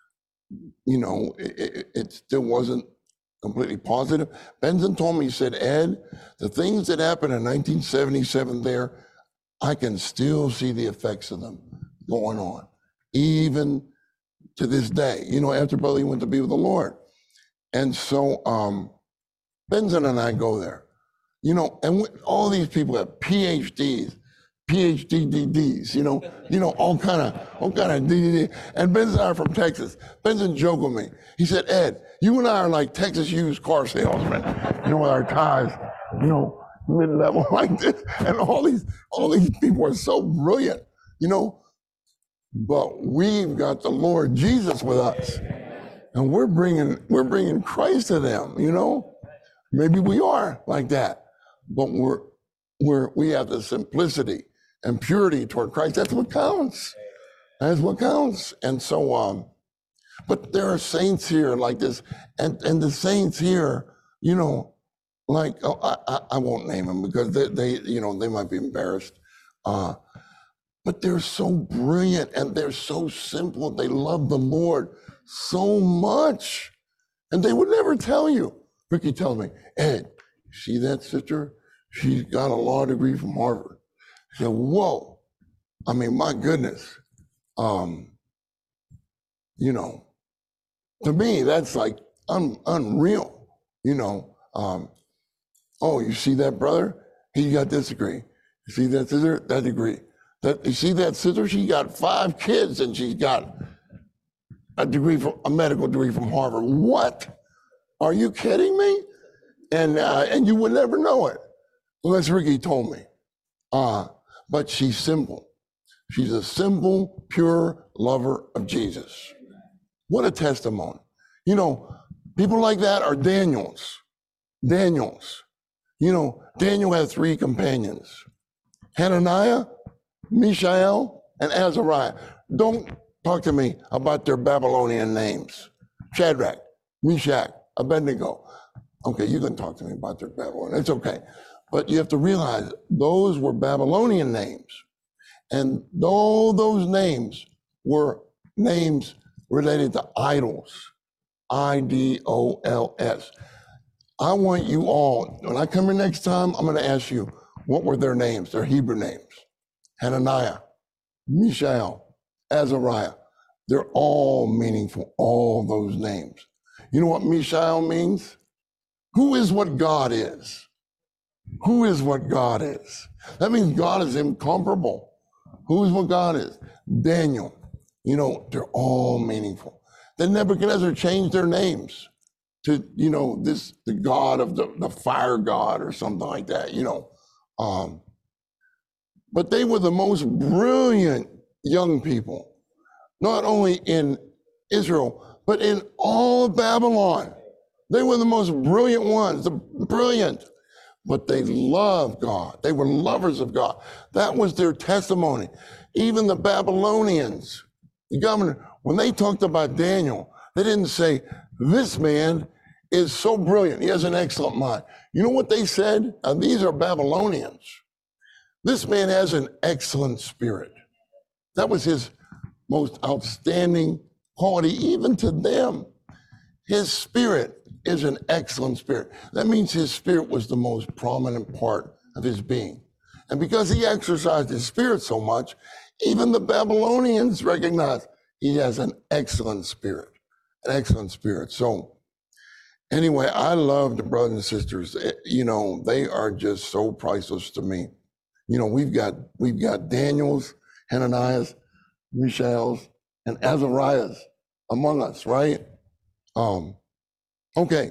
you know, it, it, it still wasn't completely positive. Benson told me, he said, Ed, the things that happened in nineteen seventy-seven there, I can still see the effects of them going on, even to this day, you know, after Brother Lee went to be with the Lord. And so um, Benson and I go there, you know, and we, all these people have PhDs, PhD D Ds, you know, you know, all kind of, all kind of D D D. And Benson and I are from Texas. Benson joked with me. He said, Ed, you and I are like Texas used car salesmen, you know, with our ties, you know, mid-level like this. And all these, all these people are so brilliant, you know, but we've got the Lord Jesus with us, and we're bringing, we're bringing Christ to them, you know. Maybe we are like that, but we're, we're, we have the simplicity and purity toward Christ. That's what counts. That's what counts. And so, um, but there are saints here like this, and, and the saints here, you know, like, oh, I, I, I won't name them because they, they, you know, they might be embarrassed. Uh, but they're so brilliant and they're so simple. They love the Lord so much. And they would never tell you. Ricky tells me, Ed, see that sister? She's got a law degree from Harvard. I said, whoa. I mean, my goodness. Um, you know, to me, that's like un- unreal. You know, um, oh, you see that brother? He got this degree. You see that sister? That degree. That, you see that sister? She got five kids and she's got a degree from a medical degree from Harvard. What? Are you kidding me? And uh, and you would never know it unless Ricky told me. Uh, but she's simple. She's a simple, pure lover of Jesus. What a testimony. You know, people like that are Daniels. Daniels. You know, Daniel had three companions. Hananiah, Mishael, and Azariah. Don't talk to me about their Babylonian names. Shadrach, Meshach, Abednego. Okay, you can talk to me about their Babylonian. It's okay. But you have to realize those were Babylonian names. And all those names were names related to idols. I D O L S. I want you all, when I come in next time, I'm going to ask you, what were their names, their Hebrew names? Hananiah, Mishael, Azariah. They're all meaningful, all those names. You know what Mishael means? Who is what God is? Who is what God is? That means God is incomparable. Who is what God is? Daniel. You know, they're all meaningful. Then Nebuchadnezzar changed their names to, you know, this, the God of the, the fire God or something like that, you know. Um, but they were the most brilliant young people, not only in Israel, but in all of Babylon. They were the most brilliant ones, the brilliant, but they loved God. They were lovers of God. That was their testimony. Even the Babylonians, the governor, when they talked about Daniel, they didn't say, this man is so brilliant. He has an excellent mind. You know what they said? Now, these are Babylonians. This man has an excellent spirit. That was his most outstanding quality, even to them. His spirit is an excellent spirit. That means his spirit was the most prominent part of his being. And because he exercised his spirit so much, even the Babylonians recognized he has an excellent spirit, an excellent spirit. So anyway, I love the brothers and sisters. You know, they are just so priceless to me. You know, we've got we've got Daniels, Hananiahs, Mishaels, and Azariahs among us, right? Um, okay.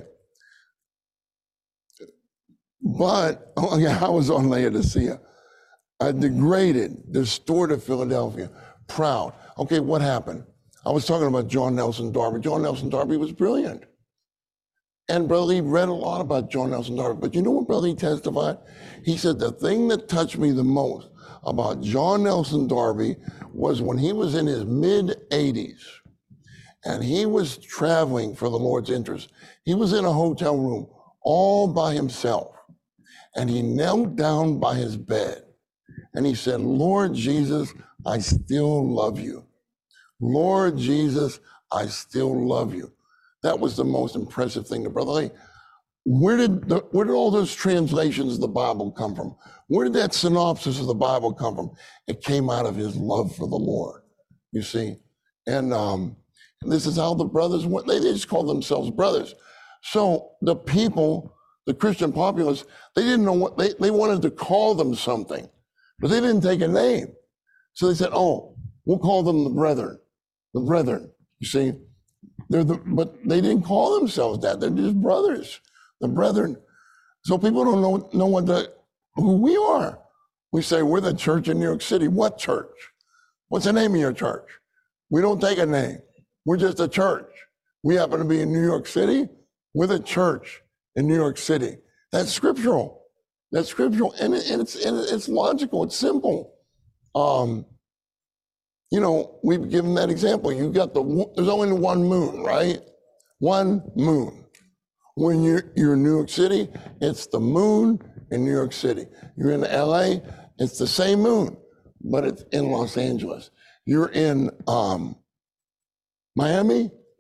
But oh yeah, I was on Laodicea. I degraded, distorted Philadelphia, proud. Okay, what happened? I was talking about John Nelson Darby. John Nelson Darby was brilliant. And Brother Lee read a lot about John Nelson Darby. But you know what Brother Lee testified? He said the thing that touched me the most about John Nelson Darby was when he was in his mid eighties and he was traveling for the Lord's interest. He was in a hotel room all by himself, and he knelt down by his bed and he said, Lord Jesus, I still love you. Lord Jesus, I still love you. That was the most impressive thing to Brother Lee. Where did the, where did all those translations of the Bible come from? Where did that synopsis of the Bible come from? It came out of his love for the Lord, you see. And, um, and this is how the brothers went. They just called themselves brothers. So the people, the Christian populace, they didn't know what, they, they wanted to call them something, but they didn't take a name. So they said, oh, we'll call them the brethren, the brethren, you see. They're the, but they didn't call themselves that. They're just brothers, the brethren. So people don't know, know what the, who we are. We say we're the church in New York City. What church? What's the name of your church? We don't take a name. We're just a church. We happen to be in New York City. We're the church in New York City. That's scriptural. That's scriptural, and, it, and it's and it's logical. It's simple. Um, You know, we've given that example. You got the, there's only one moon, right? One moon. When you're, you're in New York City, it's the moon in New York City. You're in L A, it's the same moon, but it's in Los Angeles. You're in um, Miami,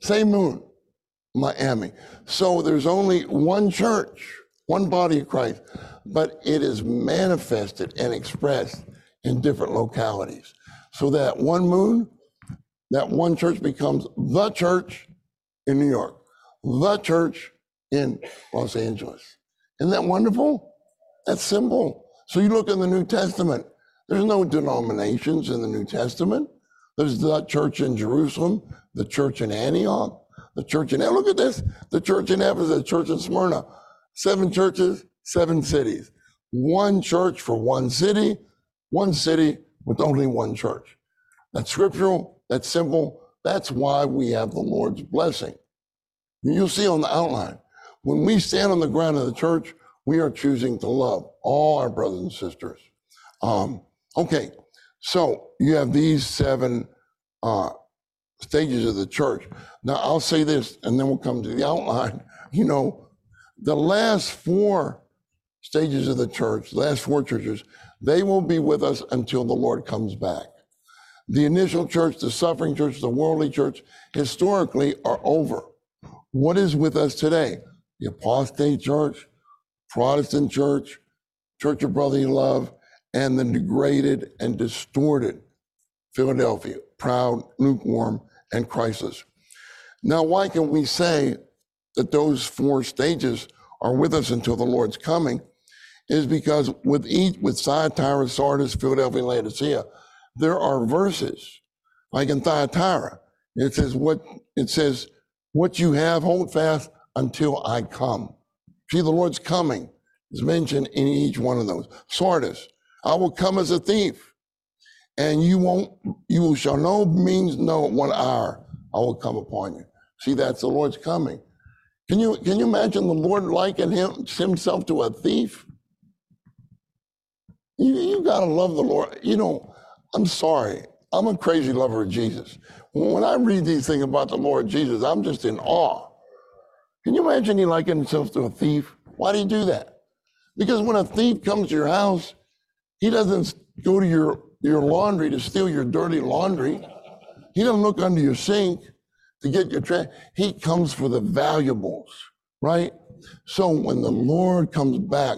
Same moon, Miami. So there's only one church, one body of Christ, but it is manifested and expressed in different localities. So that one moon, that one church becomes the church in New York, the church in Los Angeles. Isn't that wonderful? That's simple. So you look in the New Testament, there's no denominations in the New Testament. There's the church in Jerusalem, the church in Antioch, the church in, look at this, the church in Ephesus, the church in Smyrna. Seven churches, seven cities. One church for one city, one city with only one church. That's scriptural, that's simple. That's why we have the Lord's blessing. You'll see on the outline, when we stand on the ground of the church, we are choosing to love all our brothers and sisters. Um, okay, so you have these seven uh, stages of the church. Now, I'll say this, and then we'll come to the outline. You know, the last four stages of the church, the last four churches, they will be with us until the Lord comes back. The initial church, the suffering church, the worldly church, historically are over. What is with us today? The apostate church, Protestant church, Church of Brotherly Love, and the degraded and distorted Philadelphia, proud, lukewarm, and Christless. Now, why can we say that those four stages are with us until the Lord's coming? Is because with each, with Thyatira, Sardis, Philadelphia, and Laodicea, there are verses, like in Thyatira, it says, what, it says, what you have, hold fast until I come. See, the Lord's coming is mentioned in each one of those. Sardis, I will come as a thief, and you won't, you shall know means know at what hour I will come upon you. See, that's the Lord's coming. Can you, can you imagine the Lord liken him, himself to a thief? You, you gotta love the Lord. You know, I'm sorry, I'm a crazy lover of Jesus. When I read these things about the Lord Jesus, I'm just in awe. Can you imagine he likened himself to a thief? Why do you do that? Because when a thief comes to your house, he doesn't go to your, your laundry to steal your dirty laundry. He doesn't look under your sink to get your trash. He comes for the valuables, right? So when the Lord comes back,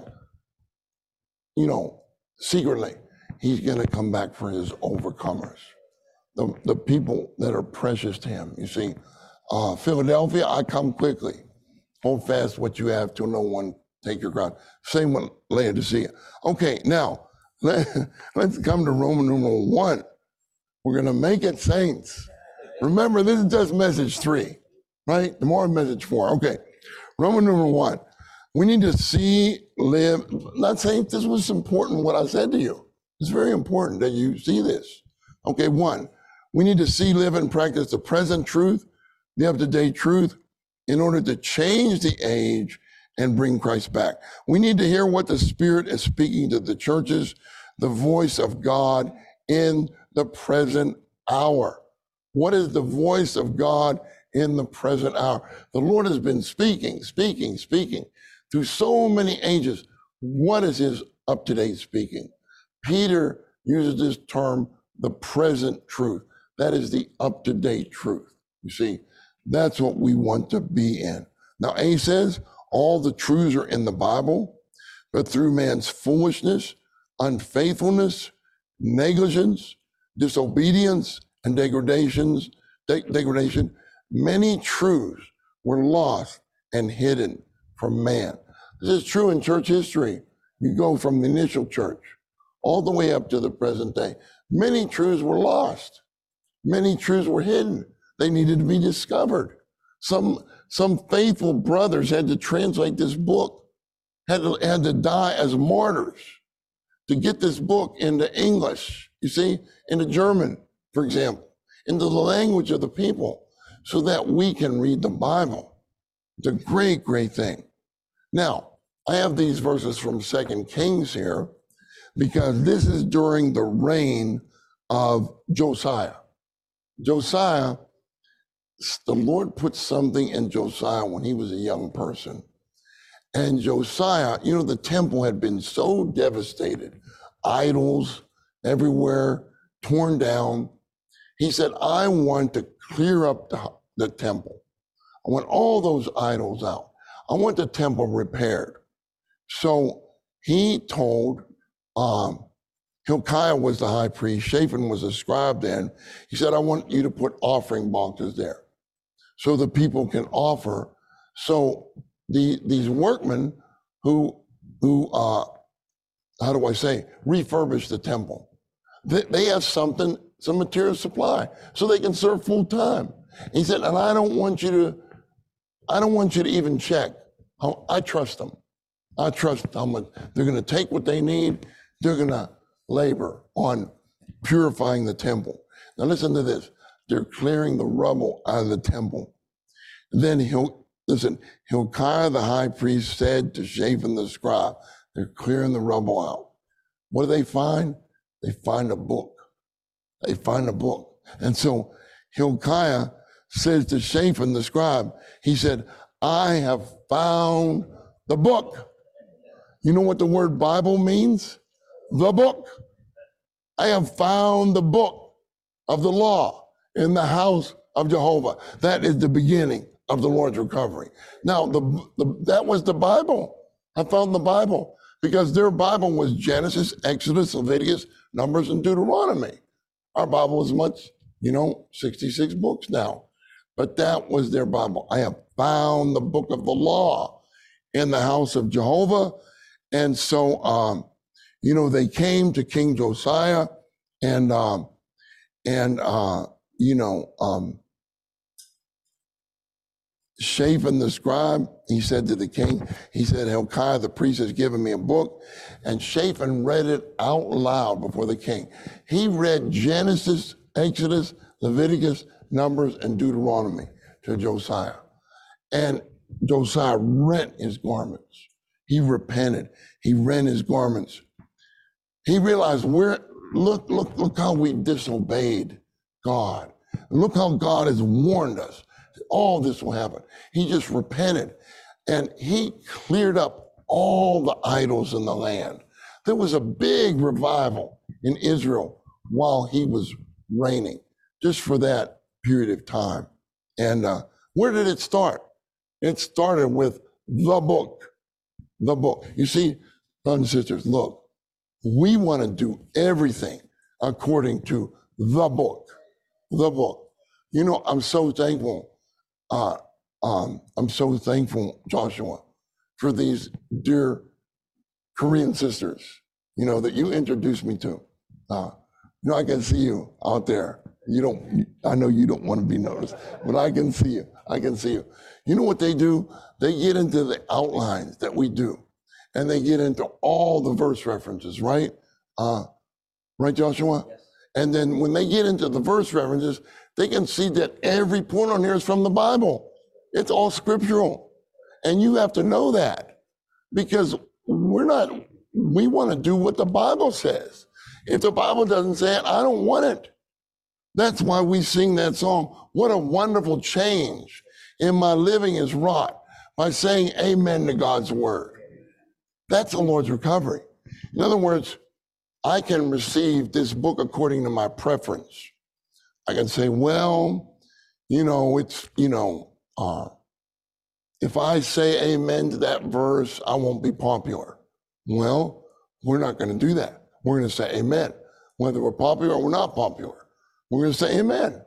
you know, secretly, he's going to come back for his overcomers, the, the people that are precious to him. You see, uh, Philadelphia, I come quickly. Hold fast what you have till no one take your crown. Same with Laodicea. Okay, now, let, let's come to Roman numeral one. We're going to make it saints. Remember, this is just message three, right? Tomorrow, message four. Okay, Roman numeral one. We need to see, live, not saying this was important what I said to you. It's very important that you see this. Okay, one, we need to see, live, and practice the present truth, the up-to-date truth, in order to change the age and bring Christ back. We need to hear what the Spirit is speaking to the churches, the voice of God in the present hour. What is the voice of God in the present hour? The Lord has been speaking, speaking, speaking through so many ages. What is his up-to-date speaking? Peter uses this term, the present truth. That is the up-to-date truth. You see, that's what we want to be in. Now, A says, all the truths are in the Bible, but through man's foolishness, unfaithfulness, negligence, disobedience, and degradations, de- degradation, many truths were lost and hidden from man. This is true in church history. You go from the initial church all the way up to the present day. Many truths were lost. Many truths were hidden. They needed to be discovered. Some, some faithful brothers had to translate this book, had to, had to die as martyrs to get this book into English, you see, into German, for example, into the language of the people, so that we can read the Bible. It's a great, great thing. Now, I have these verses from Second Kings here, because this is during the reign of Josiah. Josiah, the Lord put something in Josiah when he was a young person. And Josiah, you know, the temple had been so devastated, idols everywhere, torn down. He said, I want to clear up the, the temple. I want all those idols out. I want the temple repaired. So he told, um, Hilkiah was the high priest, Shaphan was a scribe then. He said, I want you to put offering boxes there so the people can offer. So the these workmen who, who uh, how do I say, refurbish the temple, they, they have something, some material supply, so they can serve full time. He said, and I don't want you to, I don't want you to even check. How, I trust them. I trust how much they're going to take what they need. They're going to labor on purifying the temple. Now listen to this. They're clearing the rubble out of the temple. Then he'll, listen, Hilkiah the high priest said to Shaphan the scribe, they're clearing the rubble out. What do they find? They find a book. They find a book. And so Hilkiah says to Shaphan the scribe, he said, I have found the book. You know what the word Bible means? The book. I have found the book of the law in the house of Jehovah. That is the beginning of the Lord's recovery. Now, the, the that was the Bible. I found the Bible because their Bible was Genesis, Exodus, Leviticus, Numbers, and Deuteronomy. Our Bible is much, you know, sixty-six books now. But that was their Bible. I have found the book of the law in the house of Jehovah. And so, um, you know, they came to King Josiah and, um, and uh, you know, um, Shaphan the scribe, he said to the king, he said, Hilkiah the priest has given me a book. And Shaphan read it out loud before the king. He read Genesis, Exodus, Leviticus, Numbers, and Deuteronomy to Josiah. And Josiah rent his garments. He repented. He rent his garments. He realized, we're, look, look, look how we disobeyed God. Look how God has warned us. All this will happen. He just repented, and he cleared up all the idols in the land. There was a big revival in Israel while he was reigning, just for that period of time. And uh, where did it start? It started with the book. The book. You see, brothers and sisters, look, we want to do everything according to the book. The book. You know, I'm so thankful. Uh, um, I'm so thankful, Joshua, for these dear Korean sisters, you know, that you introduced me to. Uh, you know, I can see you out there. You don't, I know you don't want to be noticed, but I can see you. I can see you. You know what they do? They get into the outlines that we do, and they get into all the verse references, right? Uh, right, Joshua? Yes. And then when they get into the verse references, they can see that every point on here is from the Bible. It's all scriptural. And you have to know that, because we're not, we want to do what the Bible says. If the Bible doesn't say it, I don't want it. That's why we sing that song. What a wonderful change in my living is wrought by saying amen to God's word. That's the Lord's recovery. In other words, I can receive this book according to my preference. I can say, well, you know, it's, you know, uh, if I say amen to that verse, I won't be popular. Well, we're not going to do that. We're going to say amen. Whether we're popular or we're not popular, we're going to say amen.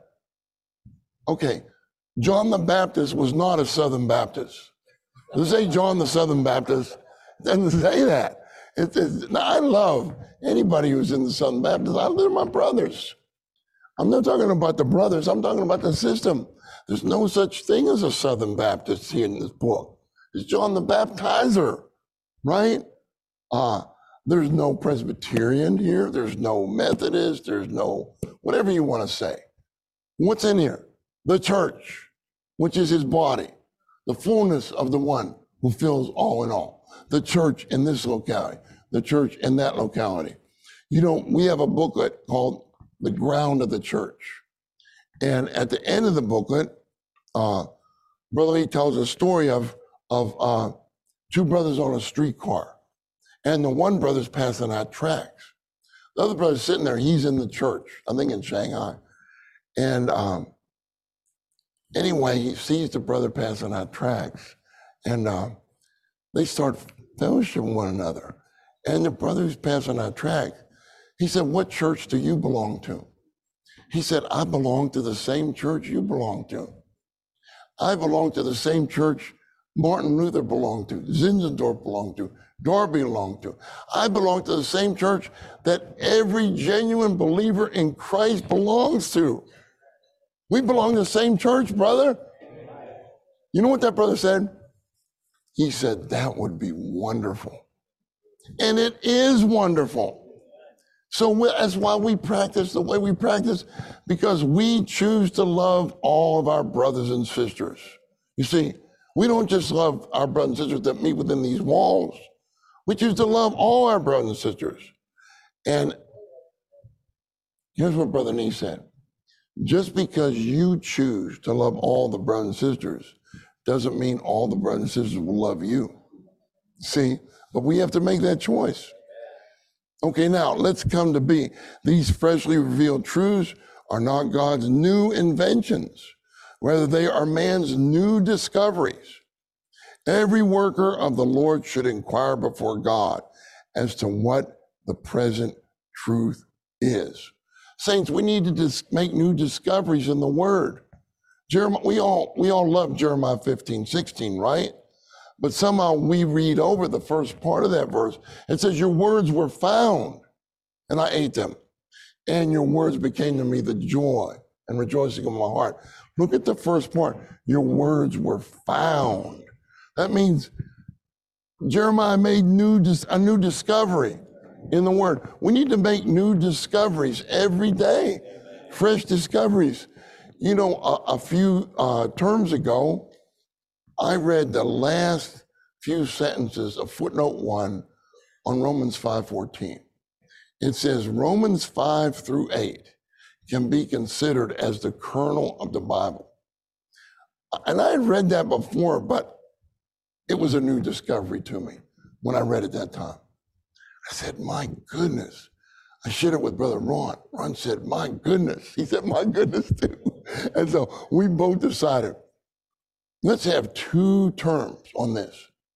Okay, John the Baptist was not a Southern Baptist. Does it say John the Southern Baptist? It doesn't say that. It, it, I love anybody who's in the Southern Baptist. I love my brothers. I'm not talking about the brothers. I'm talking about the system. There's no such thing as a Southern Baptist here in this book. It's John the Baptizer, right? Uh, there's no Presbyterian here. There's no Methodist. There's no whatever you want to say. What's in here? The church, which is his body, the fullness of the one who fills all in all. The church in this locality, the church in that locality. You know, we have a booklet called The Ground of the Church. And at the end of the booklet, uh, Brother Lee tells a story of, of uh, two brothers on a streetcar. And the one brother's passing out tracts. The other brother's sitting there, he's in the church, I think in Shanghai. And um, anyway, he sees the brother passing out tracts, and uh, they start fellowshipping one another. And the brother who's passing out tracts, he said, "What church do you belong to?" He said, "I belong to the same church you belong to. I belong to the same church Martin Luther belonged to, Zinzendorf belonged to, Darby belonged to. I belong to the same church that every genuine believer in Christ belongs to. We belong to the same church, brother." You know what that brother said? He said, "That would be wonderful." And it is wonderful. So that's why we practice the way we practice, because we choose to love all of our brothers and sisters. You see, we don't just love our brothers and sisters that meet within these walls. We choose to love all our brothers and sisters. And here's what Brother Nee said. Just because you choose to love all the brothers and sisters doesn't mean all the brothers and sisters will love you. See, but we have to make that choice. Okay, now let's come to B. These freshly revealed truths are not God's new inventions. Rather, they are man's new discoveries. Every worker of the Lord should inquire before God as to what the present truth is. Saints, we need to dis- make new discoveries in the Word. Jeremiah, we all we all love Jeremiah fifteen, sixteen, right? But somehow we read over the first part of that verse. It says, "Your words were found, and I ate them, and your words became to me the joy and rejoicing of my heart." Look at the first part. Your words were found. That means Jeremiah made new a new discovery in the Word. We need to make new discoveries every day, fresh discoveries. You know, a, a few uh, terms ago, I read the last few sentences of footnote one on Romans five fourteen. It says Romans five through eight can be considered as the kernel of the Bible. And I had read that before, but it was a new discovery to me when I read it that time. I said, my goodness. I shared it with Brother Ron. Ron said, my goodness. He said, my goodness too. And so we both decided, let's have two terms on this.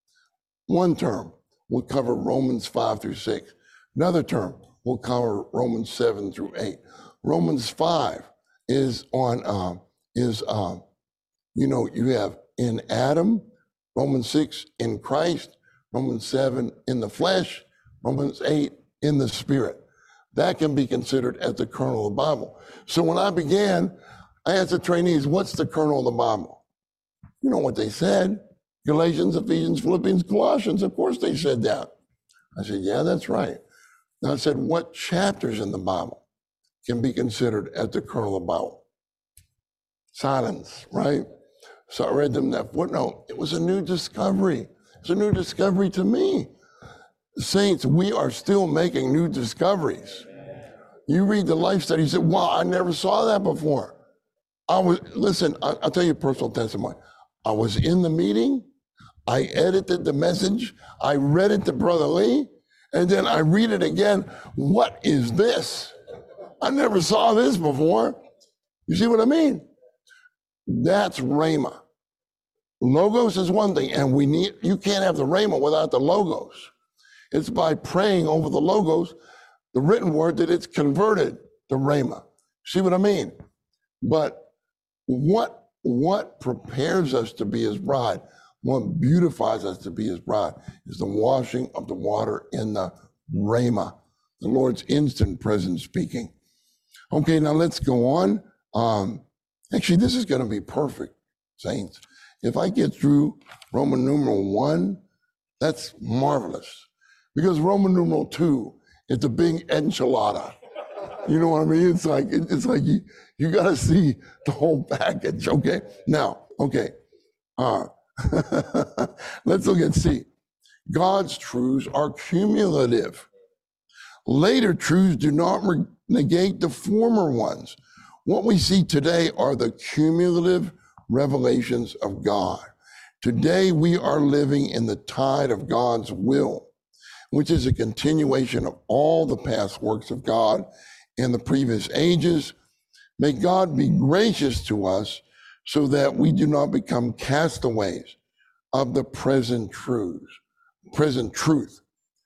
One term will cover Romans five through six. Another term will cover Romans seven through eight. Romans five is on, uh, is, uh, you know, you have in Adam, Romans six in Christ, Romans seven in the flesh, Romans eight in the spirit. That can be considered as the kernel of the Bible. So when I began, I asked the trainees, what's the kernel of the Bible? You know what they said. Galatians, Ephesians, Philippians, Colossians. Of course they said that. I said, yeah, that's right. Now I said, what chapters in the Bible can be considered as the kernel of the Bible? Silence, right? So I read them that footnote. It was a new discovery. It's a new discovery to me. Saints, we are still making new discoveries. You read the life study, you say, wow, I never saw that before. I was, listen, I, I'll tell you a personal testimony. I was in the meeting, I edited the message, I read it to Brother Lee, and then I read it again. What is this? I never saw this before. You see what I mean? That's Rhema. Logos is one thing, and we need, you can't have the Rhema without the Logos. It's by praying over the Logos, the written word, that it's converted to Rhema. See what I mean? But what, what prepares us to be his bride, what beautifies us to be his bride, is the washing of the water in the Rhema, the Lord's instant presence speaking. Okay, now let's go on. Um, actually, this is going to be perfect, saints. If I get through Roman numeral one, that's marvelous. Because Roman numeral two, it's a big enchilada. You know what I mean? It's like, it's like you, you got to see the whole package, okay? Now, okay, uh, let's look at C. God's truths are cumulative. Later truths do not re- negate the former ones. What we see today are the cumulative revelations of God. Today we are living in the tide of God's will, which is a continuation of all the past works of God in the previous ages. May God be gracious to us so that we do not become castaways of the present truths, present truth.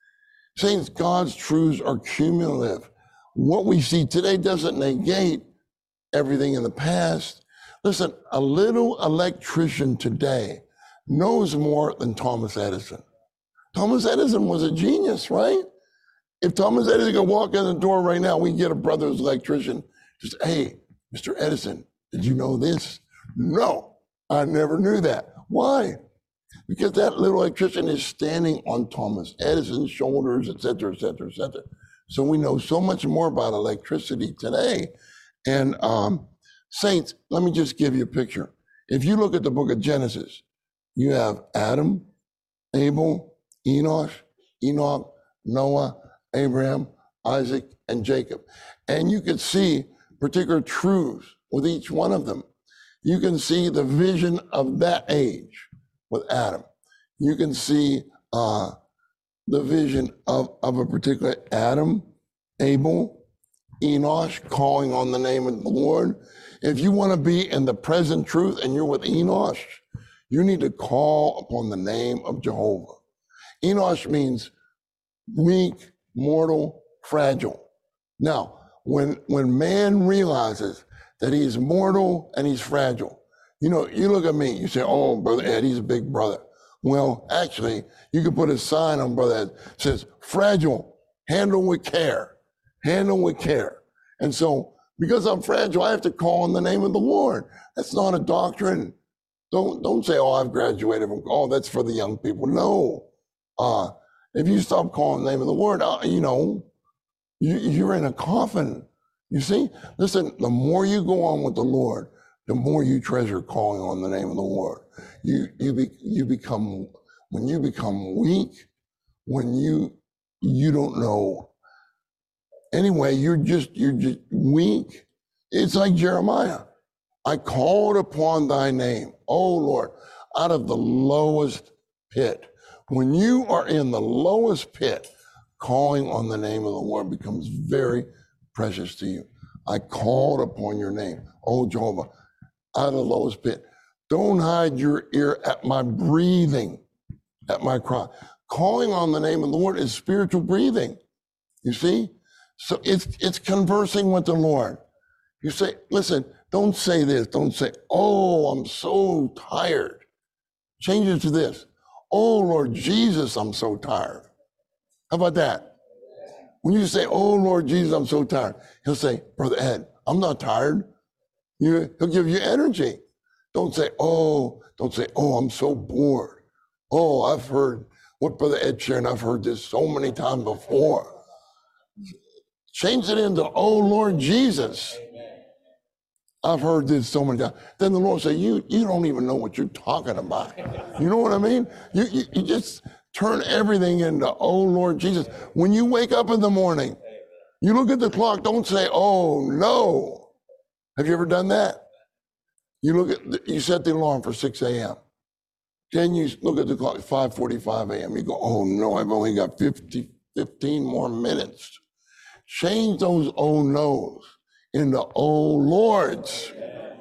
Saints, God's truths are cumulative. What we see today doesn't negate everything in the past. Listen, a little electrician today knows more than Thomas Edison. Thomas Edison was a genius, right? If Thomas Edison could walk in the door right now, we get a brother who's an electrician, just, hey, Mister Edison, did you know this? No, I never knew that. Why? Because that little electrician is standing on Thomas Edison's shoulders, et cetera, et cetera, et cetera. So we know so much more about electricity today. And um, saints, let me just give you a picture. If you look at the book of Genesis, you have Adam, Abel, Enosh, Enoch, Noah, Abraham, Isaac, and Jacob. And you can see particular truths with each one of them. You can see the vision of that age with Adam. You can see uh, the vision of, of a particular Adam, Abel, Enosh, calling on the name of the Lord. If you want to be in the present truth and you're with Enosh, you need to call upon the name of Jehovah. Enosh means weak, mortal, fragile. Now, when when man realizes that he's mortal and he's fragile, you know, you look at me, you say, oh, Brother Ed, he's a big brother. Well, actually, you could put a sign on Brother Ed that says, fragile, handle with care, handle with care. And so, because I'm fragile, I have to call on the name of the Lord. That's not a doctrine. Don't don't say, oh, I've graduated from, oh, that's for the young people. No. Uh, if you stop calling the name of the Lord, uh, you know, you, you're in a coffin. You see? Listen, the more you go on with the Lord, the more you treasure calling on the name of the Lord. You you be, you become, when you become weak, when you you don't know. Anyway, you're just you're just weak. It's like Jeremiah. I called upon thy name, oh Lord, out of the lowest pit. When you are in the lowest pit, calling on the name of the Lord becomes very precious to you. I called upon your name, oh Jehovah, out of the lowest pit. Don't hide your ear at my breathing, at my cry. Calling on the name of the Lord is spiritual breathing. You see? So it's it's conversing with the Lord. You say, listen, don't say this. Don't say, oh, I'm so tired. Change it to this. Oh, Lord Jesus, I'm so tired. How about that? When you say, oh, Lord Jesus, I'm so tired, he'll say, Brother Ed, I'm not tired. You, he'll give you energy. Don't say, oh, don't say, oh, I'm so bored. Oh, I've heard what Brother Ed shared, and I've heard this so many times before. Change it into, oh, Lord Jesus. I've heard this so many times. Then the Lord say, you you don't even know what you're talking about. You know what I mean? You, you, you just turn everything into, oh, Lord Jesus. When you wake up in the morning, you look at the clock, don't say, oh, no. Have you ever done that? You look at, the, you set the alarm for six a.m. Then you look at the clock, five forty-five a.m. You go, oh, no, I've only got fifty, fifteen more minutes. Change those oh, no's into oh, Lords.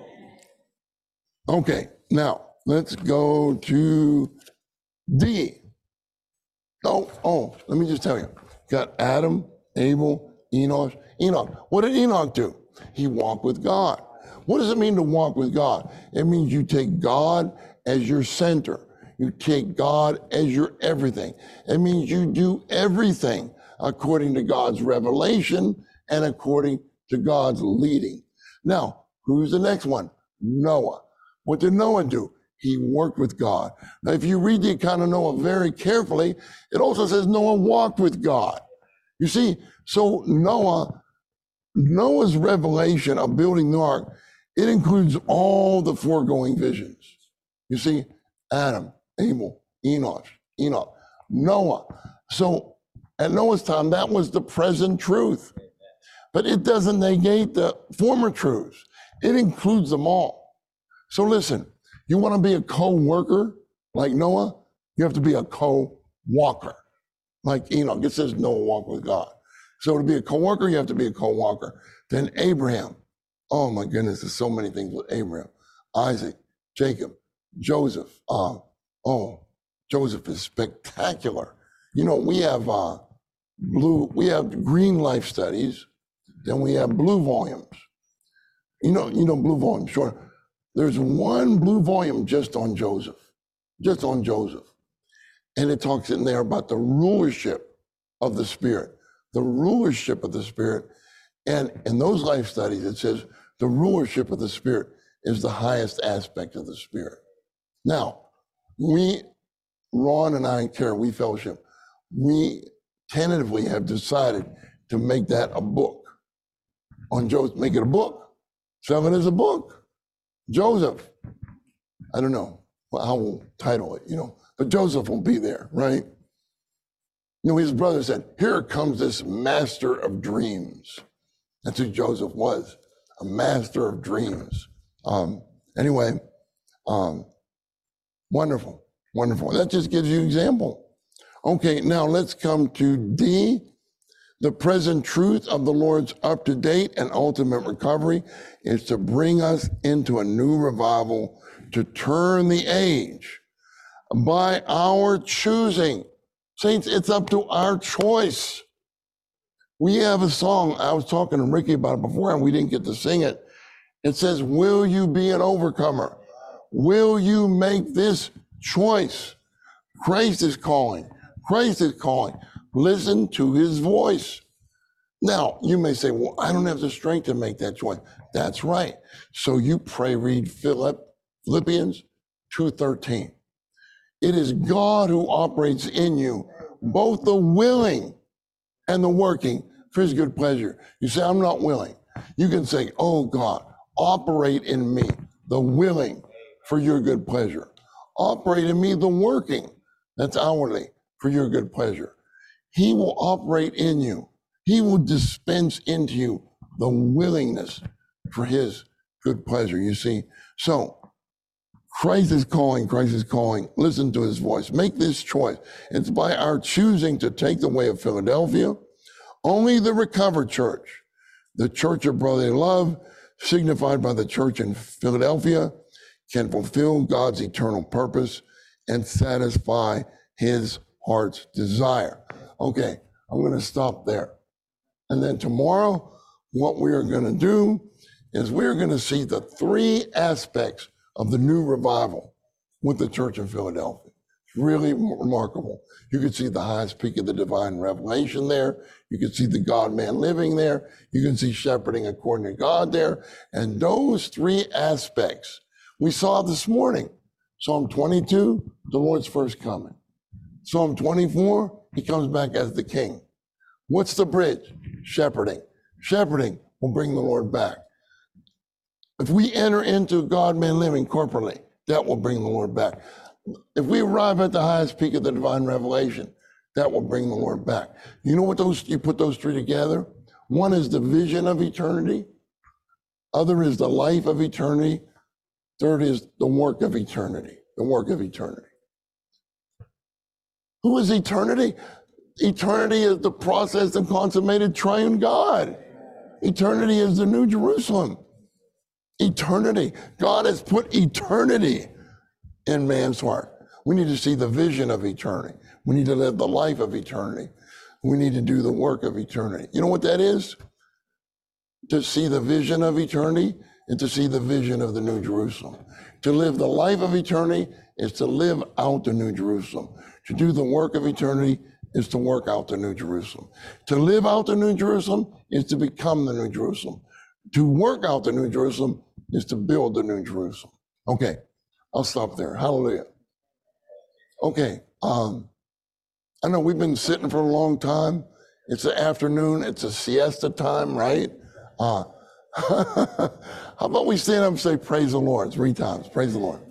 Okay, now let's go to D. Oh, oh, let me just tell you. Got Adam, Abel, Enoch. Enoch. What did Enoch do? He walked with God. What does it mean to walk with God? It means you take God as your center. You take God as your everything. It means you do everything according to God's revelation and according to God's leading. Now, who's the next one? Noah. What did Noah do? He worked with God. Now, if you read the account of Noah very carefully, it also says Noah walked with God. You see, so Noah, Noah's revelation of building the ark, it includes all the foregoing visions. You see, Adam, Abel, Enoch, Enoch, Noah. So at Noah's time, that was the present truth. But it doesn't negate the former truths. It includes them all. So listen, you want to be a co-worker like Noah? You have to be a co-walker like Enoch. It says Noah walked with God. So to be a co-worker, you have to be a co-walker. Then Abraham. Oh my goodness, there's so many things with Abraham. Isaac, Jacob, Joseph. Uh, oh, Joseph is spectacular. You know, we have uh, blue, we have green life studies, then we have blue volumes. You know, you know, blue volume, sure. There's one blue volume just on Joseph, just on Joseph. And it talks in there about the rulership of the Spirit, the rulership of the Spirit. And in those life studies, it says the rulership of the Spirit is the highest aspect of the Spirit. Now, we, Ron and I, and Kara, we fellowship, we tentatively have decided to make that a book on Joseph, make it a book. Seven is a book. Joseph, I don't know how we'll title it, you know, but Joseph will be there, right? You know, his brother said, here comes this master of dreams. That's who Joseph was, a master of dreams. Um, anyway, um, wonderful, wonderful. That just gives you an example. Okay, now let's come to D. The present truth of the Lord's up-to-date and ultimate recovery is to bring us into a new revival, to turn the age by our choosing. Saints, it's up to our choice. We have a song, I was talking to Ricky about it before, and we didn't get to sing it. It says, will you be an overcomer? Will you make this choice? Christ is calling. Christ is calling. Listen to his voice. Now, you may say, well, I don't have the strength to make that choice. That's right. So you pray, read Philip, Philippians two thirteen. It is God who operates in you, both the willing and the working for his good pleasure. You say, I'm not willing. You can say, oh God, operate in me, the willing for your good pleasure. Operate in me, the working, that's outwardly, for your good pleasure. He will operate in you. He will dispense into you the willingness for his good pleasure, you see. So Christ is calling, Christ is calling. Listen to his voice. Make this choice. It's by our choosing to take the way of Philadelphia. Only the recovered church, the church of brotherly love, signified by the church in Philadelphia, can fulfill God's eternal purpose and satisfy his heart's desire. Okay, I'm going to stop there. And then tomorrow, what we are going to do is we're going to see the three aspects of the new revival with the church in Philadelphia. It's really remarkable. You can see the highest peak of the divine revelation there. You can see the God-man living there. You can see shepherding according to God there. And those three aspects we saw this morning. Psalm twenty-two, the Lord's first coming. Psalm twenty-four, he comes back as the king. What's the bridge? Shepherding. Shepherding will bring the Lord back. If we enter into God-man living corporately, that will bring the Lord back. If we arrive at the highest peak of the divine revelation, that will bring the Lord back. You know what those, you put those three together? One is the vision of eternity. Other is the life of eternity. Third is the work of eternity, the work of eternity. Who is eternity? Eternity is the processed and consummated triune God. Eternity is the New Jerusalem. Eternity. God has put eternity in man's heart. We need to see the vision of eternity. We need to live the life of eternity. We need to do the work of eternity. You know what that is? To see the vision of eternity and to see the vision of the New Jerusalem. To live the life of eternity is to live out the New Jerusalem. To do the work of eternity is to work out the New Jerusalem. To live out the New Jerusalem is to become the New Jerusalem. To work out the New Jerusalem is to build the New Jerusalem. Okay, I'll stop there. Hallelujah. Okay, um, I know we've been sitting for a long time. It's the afternoon. It's a siesta time, right? Uh, how about we stand up and say, praise the Lord, three times. Praise the Lord.